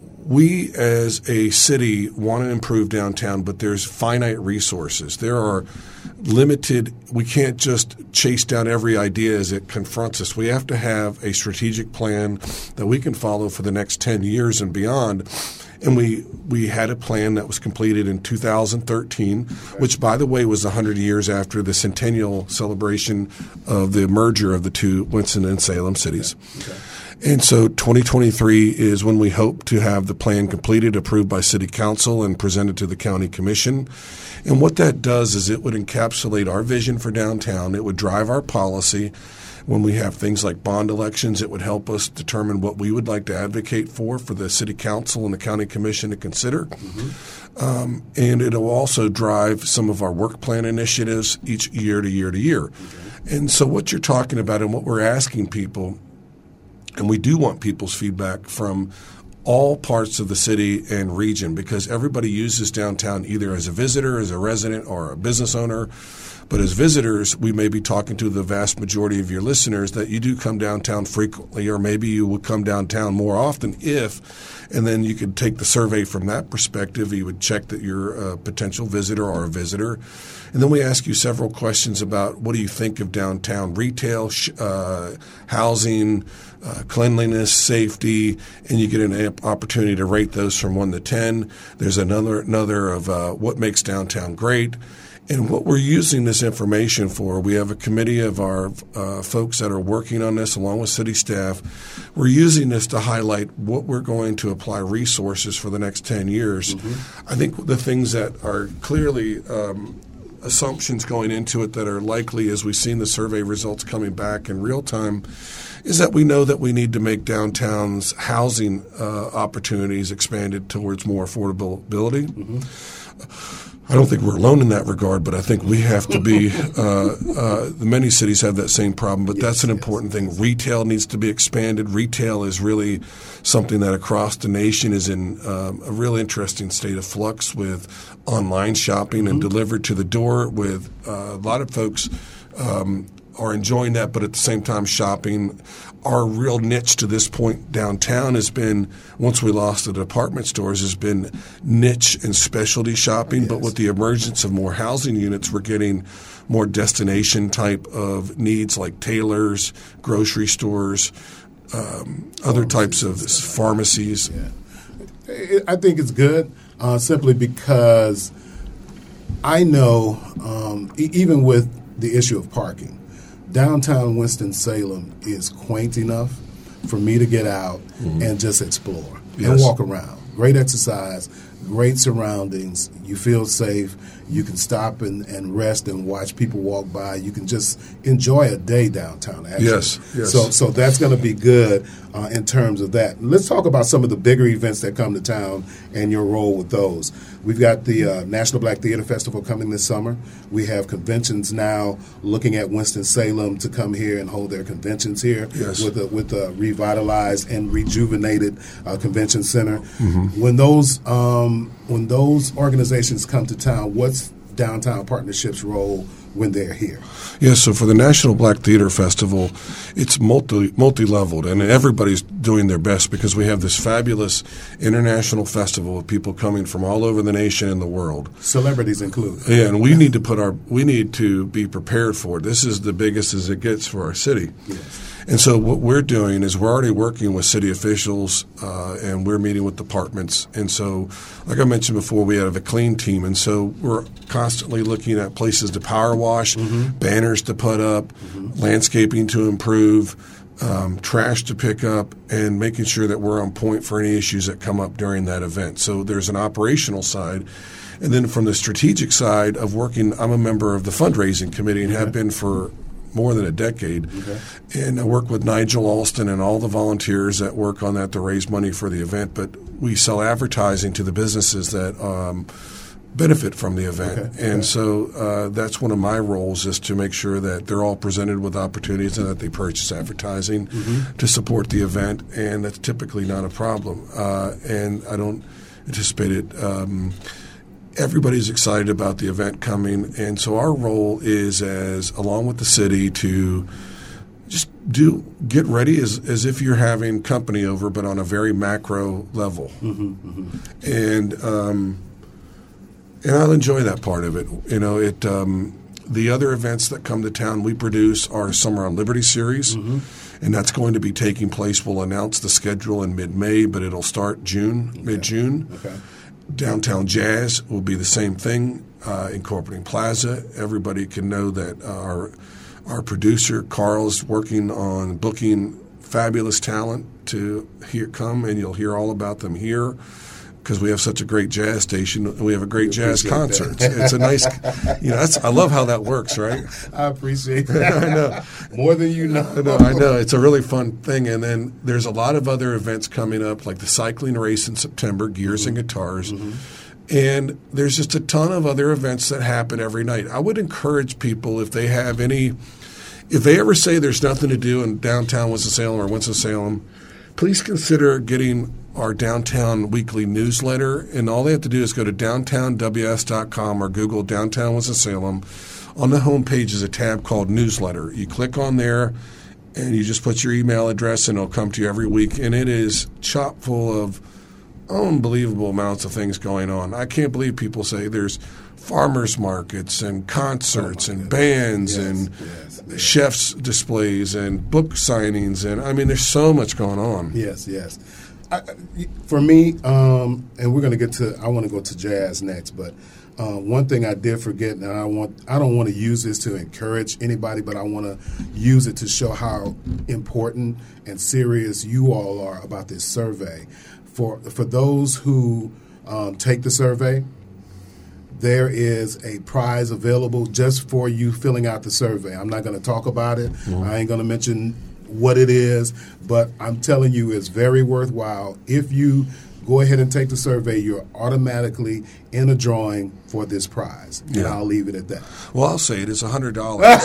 we as a city want to improve downtown, but there's finite resources. There are limited – we can't just chase down every idea as it confronts us. We have to have a strategic plan that we can follow for the next ten years and beyond. And we, we had a plan that was completed in two thousand thirteen, which, by the way, was one hundred years after the centennial celebration of the merger of the two Winston and Salem cities. Okay. Okay. And so twenty twenty-three is when we hope to have the plan completed, approved by City Council, and presented to the County Commission. And what that does is it would encapsulate our vision for downtown. It would drive our policy. When we have things like bond elections, it would help us determine what we would like to advocate for for the City Council and the County Commission to consider. Mm-hmm. Um, and it will also drive some of our work plan initiatives each year to year to year. Okay. And so what you're talking about and what we're asking people, and we do want people's feedback from all parts of the city and region because everybody uses downtown either as a visitor, as a resident, or a business owner. But as visitors, we may be talking to the vast majority of your listeners that you do come downtown frequently, or maybe you would come downtown more often if, and then you could take the survey from that perspective. You would check that you're a potential visitor or a visitor. And then we ask you several questions about what do you think of downtown retail, uh, housing, uh, cleanliness, safety, and you get an opportunity to rate those from one to ten. There's another another of uh, what makes downtown great. And what we're using this information for, we have a committee of our uh, folks that are working on this along with city staff. We're using this to highlight what we're going to apply resources for the next ten years. Mm-hmm. I think the things that are clearly um, assumptions going into it that are likely, as we've seen the survey results coming back in real time, is that we know that we need to make downtown's housing uh, opportunities expanded towards more affordability. Mm-hmm. I don't think we're alone in that regard, but I think we have to be uh, – uh, many cities have that same problem, but yes, that's an yes, important thing. Yes. Retail needs to be expanded. Retail is really something that across the nation is in um, a real interesting state of flux with online shopping mm-hmm. and delivered to the door with uh, a lot of folks um, are enjoying that, but at the same time shopping. Our real niche to this point downtown has been, once we lost the department stores, has been niche and specialty shopping. Yes. But with the emergence of more housing units, we're getting more destination type of needs like tailors, grocery stores, um, other types of pharmacies. Yeah. I think it's good uh, simply because I know um, e- even with the issue of parking, downtown Winston-Salem is quaint enough for me to get out mm-hmm. and just explore yes. and walk around. Great exercise, great surroundings. You feel safe. You can stop and, and rest and watch people walk by. You can just enjoy a day downtown, actually. Yes, yes. So, so that's going to be good uh, in terms of that. Let's talk about some of the bigger events that come to town and your role with those. We've got the uh, National Black Theater Festival coming this summer. We have conventions now looking at Winston-Salem to come here and hold their conventions here yes. with a, with a revitalized and rejuvenated uh, convention center. Mm-hmm. When those um, when those organizations come to town, what's Downtown Partnership's role when they're here? Yes, so for the National Black Theater Festival, it's multi, multi-leveled, and everybody's doing their best because we have this fabulous international festival of people coming from all over the nation and the world. Celebrities included. Yeah, and we need to put our we need to be prepared for it. This is the biggest as it gets for our city. Yes. And so what we're doing is we're already working with city officials uh, and we're meeting with departments. And so, like I mentioned before, we have a clean team. And so we're constantly looking at places to power wash, mm-hmm. banners to put up, mm-hmm. landscaping to improve, um, trash to pick up, and making sure that we're on point for any issues that come up during that event. So there's an operational side. And then from the strategic side of working, I'm a member of the fundraising committee and have been for more than a decade. Okay. And I work with Nigel Alston and all the volunteers that work on that to raise money for the event. But we sell advertising to the businesses that um, benefit from the event. Okay. And okay. so uh, that's one of my roles is to make sure that they're all presented with opportunities and that they purchase advertising mm-hmm. to support the event. And that's typically not a problem. Uh, and I don't anticipate it. Um, Everybody's excited about the event coming, and so our role is, as along with the city, to just do get ready as as if you're having company over, but on a very macro level. Mm-hmm, mm-hmm. And um, and I'll enjoy that part of it. You know, it um, the other events that come to town we produce our Summer on Liberty series. Mm-hmm. And that's going to be taking place. We'll announce the schedule in mid-May, but it'll start June, okay. mid-June. Okay. Downtown Jazz will be the same thing, uh, incorporating Plaza. Everybody can know that uh, our our producer, Carl, is working on booking fabulous talent to here come, and you'll hear all about them here because we have such a great jazz station and we have a great jazz concert. It's a nice, you know, that's, I love how that works, right? I appreciate that. I know. More than you know. I know. I know. It's a really fun thing. And then there's a lot of other events coming up, like the cycling race in September, Gears mm-hmm. and Guitars. Mm-hmm. And there's just a ton of other events that happen every night. I would encourage people, if they have any, if they ever say there's nothing to do in downtown Winston-Salem or Winston-Salem, please consider getting our downtown weekly newsletter. And all they have to do is go to downtown w s dot com or Google Downtown Winston-Salem. On the homepage is a tab called Newsletter. You click on there, and you just put your email address, and it'll come to you every week. And it is chock full of unbelievable amounts of things going on. I can't believe people say there's farmers markets and concerts oh and bands yes, and yes, yes. chefs displays and book signings, and I mean there's so much going on. Yes, yes. I, for me, um, and we're going to get to. I want to go to jazz next, but uh, one thing I did forget, and I want. I don't want to use this to encourage anybody, but I want to use it to show how important and serious you all are about this survey. For for those who um, take the survey, there is a prize available just for you filling out the survey. I'm not going to talk about it. Mm-hmm. I ain't going to mention what it is, but I'm telling you it's very worthwhile. If you go ahead and take the survey, you're automatically in a drawing for this prize. Yeah. And I'll leave it at that. Well, I'll say it. It's one hundred dollars.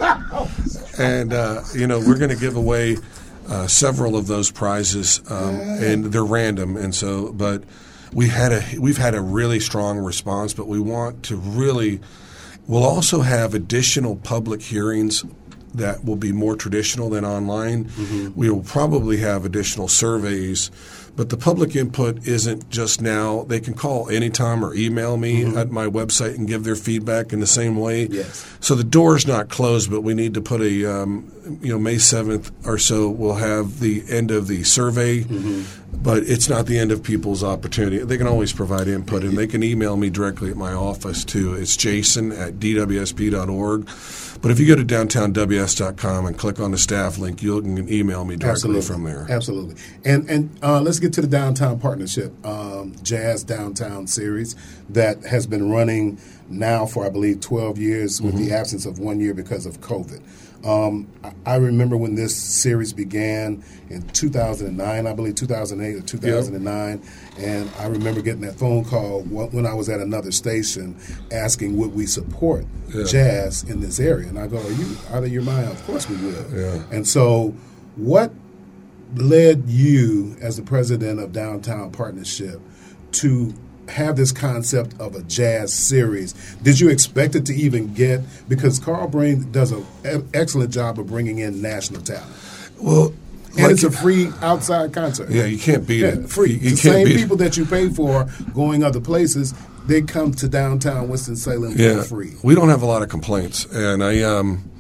And, uh, you know, we're going to give away uh, several of those prizes, um, yeah. and they're random. And so, but we had a, we've had a really strong response, but we want to really, we'll also have additional public hearings that will be more traditional than online. Mm-hmm. We will probably have additional surveys, but the public input isn't just now. They can call anytime or email me mm-hmm. at my website and give their feedback in the same way. Yes. So the door's not closed, but we need to put a, um, you know, May seventh or so we'll have the end of the survey, mm-hmm. but it's not the end of people's opportunity. They can always provide input, and they can email me directly at my office too. It's jason at d w s p dot org. But if you go to downtown w s dot com and click on the staff link, you can email me directly Absolutely. from there. Absolutely. And and uh, let's get to the Downtown Partnership, um, Jazz Downtown series that has been running now for, I believe, twelve years with mm-hmm. the absence of one year because of COVID. Um, I, I remember when this series began in two thousand nine, I believe, two thousand eight or two thousand nine, yep. and I remember getting that phone call when I was at another station asking would we support yeah. jazz in this area. And I go, are you out of your mind? Of course we will. Yeah. And so what led you as the president of Downtown Partnership to have this concept of a jazz series? Did you expect it to even get, because Carl Breen does an excellent job of bringing in national talent. Well, and like, it's a free outside concert. Yeah, you can't beat yeah, it. Free. You, you the can't same beat people it. that you pay for going other places, they come to downtown Winston-Salem yeah, for free. We don't have a lot of complaints, and I um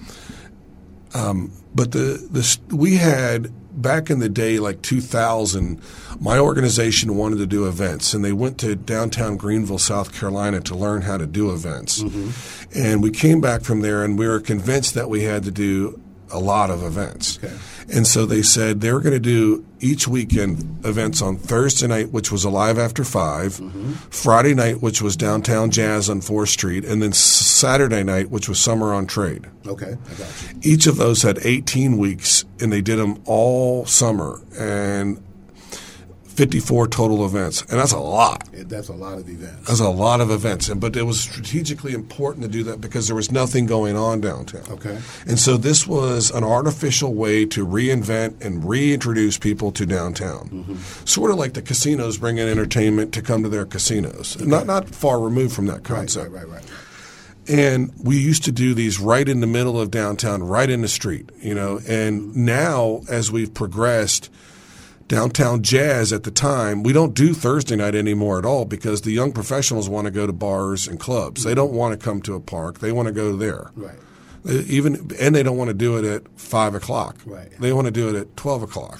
um but the the we had. Back in the day, like two thousand, my organization wanted to do events, and they went to downtown Greenville, South Carolina to learn how to do events. Mm-hmm. And we came back from there, and we were convinced that we had to do a lot of events. Okay. And so they said they were going to do each weekend events on Thursday night, which was Alive After Five, mm-hmm. Friday night, which was Downtown Jazz on fourth Street, and then Saturday night, which was Summer on Trade. Okay, I got you. Each of those had eighteen weeks, and they did them all summer, and fifty-four total events, and that's a lot. It, that's a lot of events. That's a lot of events, and but it was strategically important to do that because there was nothing going on downtown. Okay. And so this was an artificial way to reinvent and reintroduce people to downtown, mm-hmm. sort of like the casinos bring in entertainment to come to their casinos. Okay. Not not far removed from that concept. Right, right, right, right. And we used to do these right in the middle of downtown, right in the street, you know. And now, as we've progressed, Downtown Jazz at the time, we don't do Thursday night anymore at all because the young professionals want to go to bars and clubs. They don't want to come to a park. They want to go there. Right. Even and they don't want to do it at five o'clock. Right. They want to do it at twelve o'clock.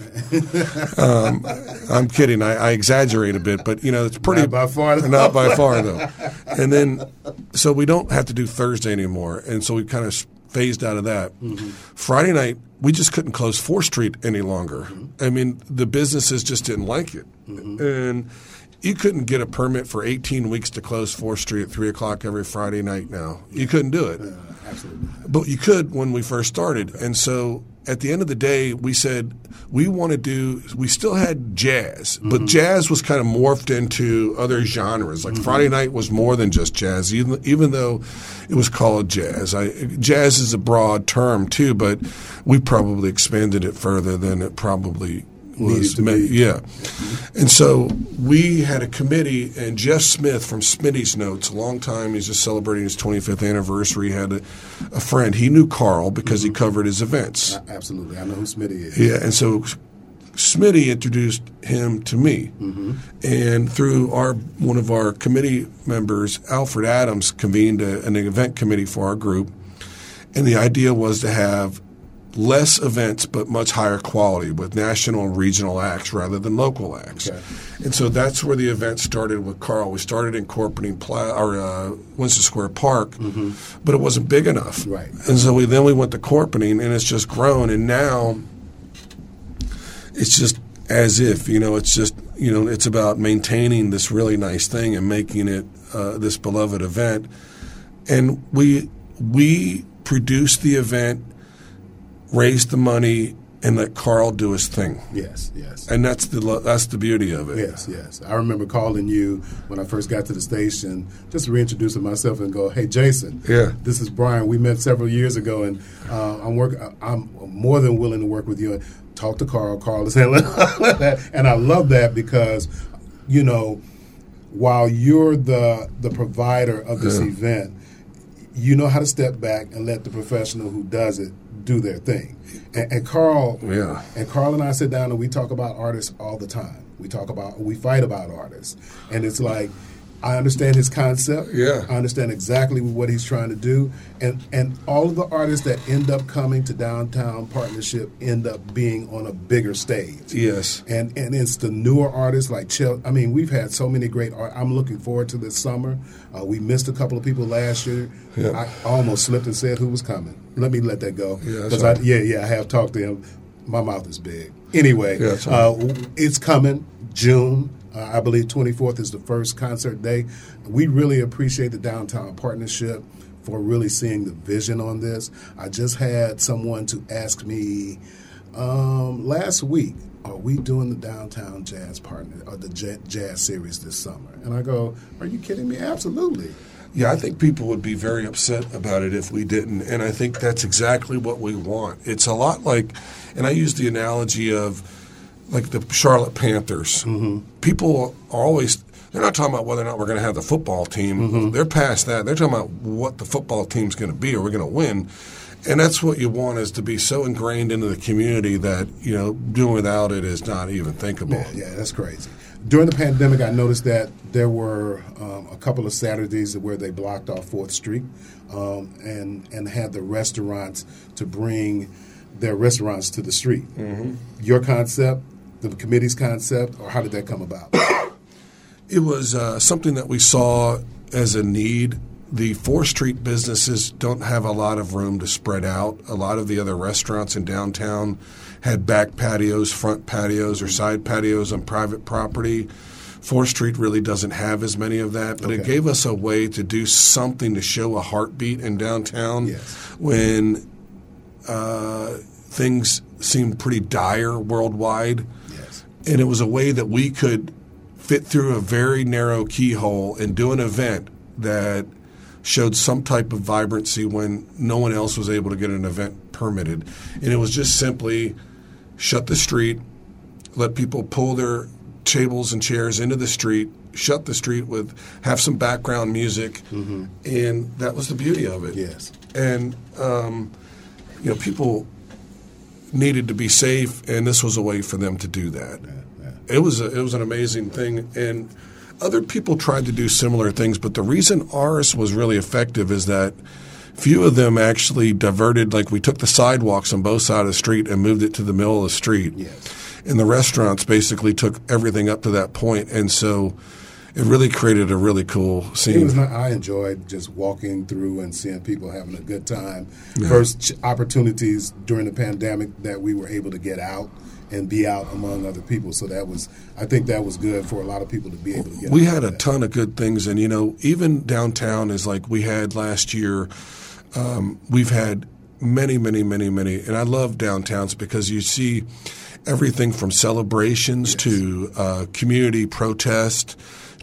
um, I'm kidding. I, I exaggerate a bit, but you know it's pretty. Not by far. Though. Not by far though. And then, so we don't have to do Thursday anymore, and so we kind of phased out of that. Mm-hmm. Friday night, we just couldn't close fourth Street any longer. Mm-hmm. I mean, the businesses just didn't like it, mm-hmm. and you couldn't get a permit for eighteen weeks to close fourth Street at three o'clock every Friday night now. You couldn't do it. Uh, absolutely. But you could when we first started. And so at the end of the day, we said we want to do – we still had jazz, mm-hmm. but jazz was kind of morphed into other genres. Like mm-hmm. Friday night was more than just jazz, even, even though it was called jazz. I, jazz is a broad term too, but we probably expanded it further than it probably – was to met, be. yeah. And so we had a committee, and Jeff Smith from Smitty's Notes, a long time, he's just celebrating his twenty-fifth anniversary, had a, a friend. He knew Carl because Mm-hmm. he covered his events. Uh, absolutely. I know who Smitty is. Yeah, and so Smitty introduced him to me, Mm-hmm. and through our one of our committee members, Alfred Adams, convened a, an event committee for our group, and the idea was to have less events but much higher quality with national and regional acts rather than local acts. Okay. And so that's where the event started with Carl. We started incorporating Pla- or, uh, Winston Square Park, but it wasn't big enough. Right. And so we then we went to corporating, and it's just grown, and now it's just as if, you know, it's just, you know, it's about maintaining this really nice thing and making it uh, this beloved event. And we we produced the event, raised the money, and let Carl do his thing. Yes, yes. And that's the lo- that's the beauty of it. Yes, yes. I remember calling you when I first got to the station, just reintroducing myself and go, "Hey, Jason, Yeah. this is Brian. We met several years ago, and uh, I'm work. I'm more than willing to work with you. And talk to Carl. Carl is handling that, and I love that because, you know, while you're the the provider of this Yeah. event, you know how to step back and let the professional who does it do their thing. And, and Carl, Yeah. and Carl and I sit down and we talk about artists all the time. We talk about, we fight about artists, and it's like, I understand his concept. Yeah. I understand exactly what he's trying to do, and and all of the artists that end up coming to Downtown Partnership end up being on a bigger stage. Yes. And and it's the newer artists like Chel. I mean, we've had so many great art. I'm looking forward to this summer. Uh, we missed a couple of people last year. Yeah. I almost slipped and said who was coming. Let me let that go. Yeah, that's Because all I right. yeah yeah I have talked to him. My mouth is big. Anyway, Yeah, that's all uh, it's coming June. Uh, I believe twenty-fourth is the first concert day. We really appreciate the Downtown Partnership for really seeing the vision on this. I just had someone to ask me um, last week, are we doing the Downtown Jazz Partner or the J- Jazz Series this summer? And I go, are you kidding me? Absolutely. Yeah, I think people would be very upset about it if we didn't, and I think that's exactly what we want. It's a lot like, and I use the analogy of like the Charlotte Panthers. Mm-hmm. People are always, they're not talking about whether or not we're going to have the football team. Mm-hmm. They're past that. They're talking about what the football team's going to be, or we're going to win. And that's what you want, is to be so ingrained into the community that, you know, doing without it is not even thinkable. Yeah, yeah, that's crazy. During the pandemic, I noticed that there were um, a couple of Saturdays where they blocked off fourth Street um, and and had the restaurants to bring their restaurants to the street. Mm-hmm. Your concept, the committee's concept, or how did that come about? It was uh, something that we saw as a need. The fourth Street businesses don't have a lot of room to spread out. A lot of the other restaurants in downtown had back patios, front patios, or side patios on private property. fourth Street really doesn't have as many of that, but Okay. it gave us a way to do something to show a heartbeat in downtown Yes. when uh, things seemed pretty dire worldwide. Yes. And it was a way that we could fit through a very narrow keyhole and do an event that showed some type of vibrancy when no one else was able to get an event permitted. And it was just simply shut the street, let people pull their tables and chairs into the street, shut the street with, have some background music, Mm-hmm. and that was the beauty of it. Yes. And, um, you know, people needed to be safe, and this was a way for them to do that. It was a, it was an amazing thing, and other people tried to do similar things, but the reason ours was really effective is that few of them actually diverted, like we took the sidewalks on both sides of the street and moved it to the middle of the street. Yes. And the restaurants basically took everything up to that point, and so it really created a really cool It scene. was not, I enjoyed just walking through and seeing people having a good time. First ch- opportunities during the pandemic that we were able to get out and be out among other people. So that was, I think that was good for a lot of people to be able to get We out had of a that. ton of good things, and you know, even downtown is like we had last year. Um, we've had many, many, many, many, and I love downtowns because you see everything from celebrations to uh, community protest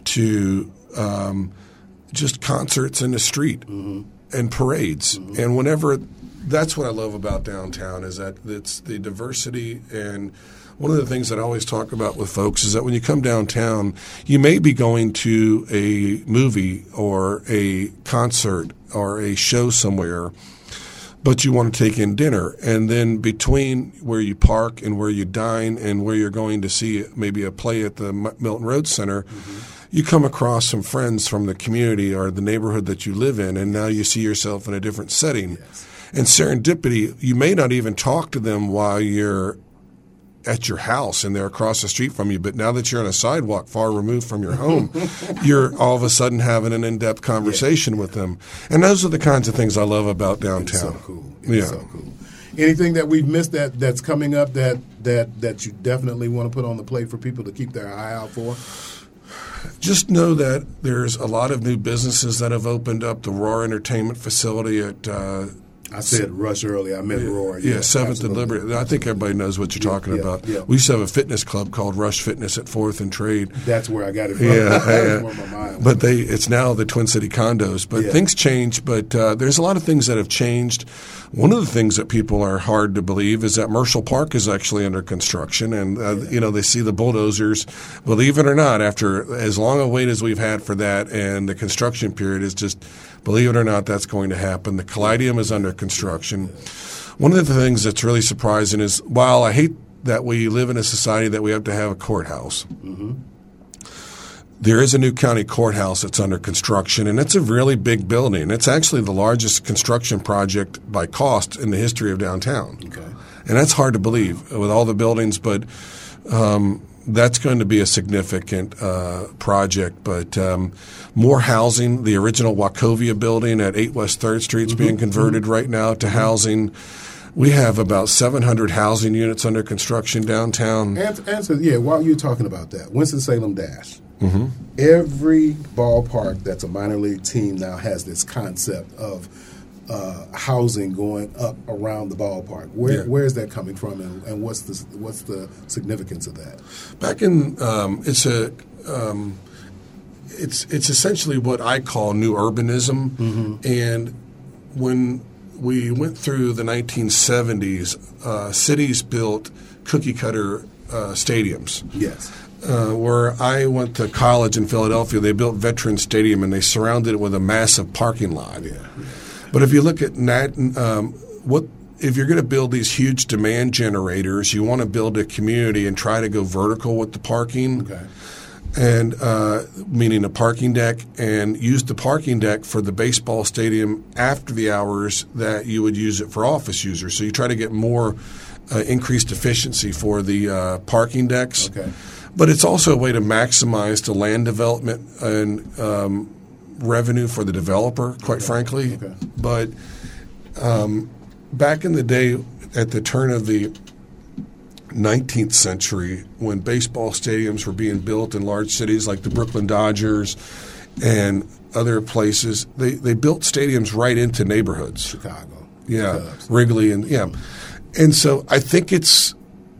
to um, just concerts in the street Mm-hmm. and parades. And whenever, that's what I love about downtown is that it's the diversity and one of the things that I always talk about with folks is that when you come downtown, you may be going to a movie or a concert or a show somewhere, but you want to take in dinner. And then between where you park and where you dine and where you're going to see maybe a play at the Milton Road Center, mm-hmm. you come across some friends from the community or the neighborhood that you live in, and now you see yourself in a different setting. Yes. And serendipity, you may not even talk to them while you're at your house and they're across the street from you, but now that you're on a sidewalk far removed from your home, you're all of a sudden having an in-depth conversation yeah. with them. And those are the kinds of things I love about downtown. It's so cool. It's yeah. so cool. Anything that we've missed that, that's coming up that, that, that you definitely want to put on the plate for people to keep their eye out for? Just know that there's a lot of new businesses that have opened up. The Roar Entertainment facility at uh, I said Rush earlier. I meant yeah, Roar. Yeah, yeah seventh and Liberty. I think everybody knows what you're talking yeah, about. Yeah. We used to have a fitness club called Rush Fitness at fourth and Trade. That's where I got it from. Yeah, That was where my mind but they it's now the Twin City condos. But yeah. things change. But uh, there's a lot of things that have changed. One of the things that people are hard to believe is that Marshall Park is actually under construction, and uh, yeah. you know they see the bulldozers. Believe it or not, after as long a wait as we've had for that, and the construction period is just, believe it or not, that's going to happen. The Caladium is under construction. One of the things that's really surprising is, while I hate that we live in a society that we have to have a courthouse, mm-hmm. there is a new county courthouse that's under construction, and it's a really big building. It's actually the largest construction project by cost in the history of downtown. Okay. And that's hard to believe with all the buildings, but um, that's going to be a significant uh, project. But um, more housing. The original Wachovia building at eight West third Street is mm-hmm. being converted mm-hmm. right now to housing. We have about seven hundred housing units under construction downtown. Answer, answer yeah, while you're talking about that, Winston-Salem Dash. Mm-hmm. Every ballpark that's a minor league team now has this concept of uh, housing going up around the ballpark. Where yeah. where is that coming from, and, and what's the what's the significance of that? Back in um, it's a um, it's it's essentially what I call new urbanism, mm-hmm. and when we went through the nineteen seventies, uh, cities built cookie cutter uh, stadiums. Yes. Uh, where I went to college in Philadelphia, they built Veterans Stadium and they surrounded it with a massive parking lot. Yeah. yeah. But if you look at that, um, what if you're going to build these huge demand generators, you want to build a community and try to go vertical with the parking. Okay. And uh, meaning a parking deck, and use the parking deck for the baseball stadium after the hours that you would use it for office users. So you try to get more uh, increased efficiency for the uh, parking decks. Okay. But it's also a way to maximize the land development and um, revenue for the developer, quite okay. frankly. Okay. But um, back in the day, at the turn of the nineteenth century, when baseball stadiums were being built in large cities like the Brooklyn Dodgers and other places, they, they built stadiums right into neighborhoods. Chicago. Yeah, Wrigley and yeah. And so I think it's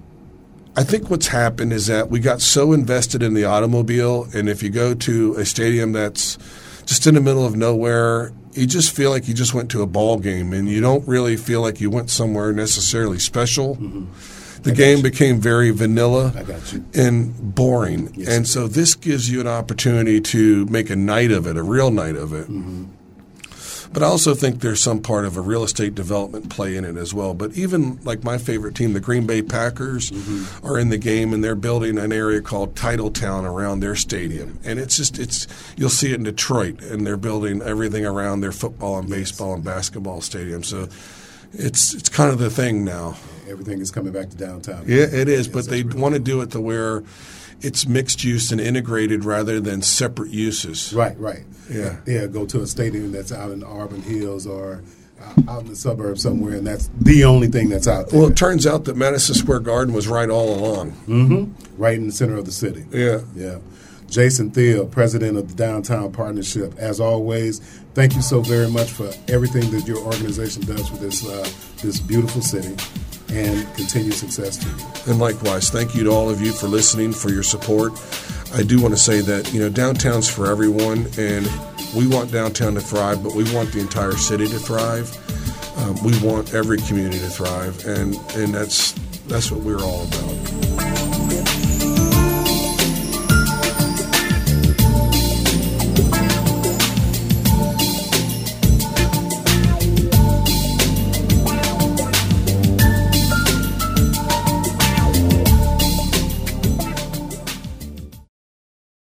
I think what's happened is that we got so invested in the automobile, and if you go to a stadium that's just in the middle of nowhere, you just feel like you just went to a ball game, and you don't really feel like you went somewhere necessarily special. Mm-hmm. The game you. became very vanilla and boring. Yes, and so this gives you an opportunity to make a night of it, a real night of it. Mm-hmm. But I also think there's some part of a real estate development play in it as well. But even like my favorite team, the Green Bay Packers, mm-hmm. are in the game, and they're building an area called Titletown around their stadium. And it's just it's you'll see it in Detroit, and they're building everything around their football and baseball and basketball stadium. So it's it's kind of the thing now. Everything is coming back to downtown. Yeah, it is, yes, but they really want to do it to where it's mixed use and integrated rather than separate uses. Right, right. Yeah. Yeah, go to a stadium that's out in Auburn Hills or out in the suburbs somewhere, and that's the only thing that's out there. Well, it turns out that Madison Square Garden was right all along. Mm-hmm. Right in the center of the city. Yeah. Yeah. Jason Thiel, president of the Downtown Partnership, as always, thank you so very much for everything that your organization does for this uh, this beautiful city, and continued success to you. And likewise, thank you to all of you for listening, for your support. I do want to say that, you know, downtown's for everyone, and we want downtown to thrive, but we want the entire city to thrive. Um, we want every community to thrive, and, and that's that's what we're all about.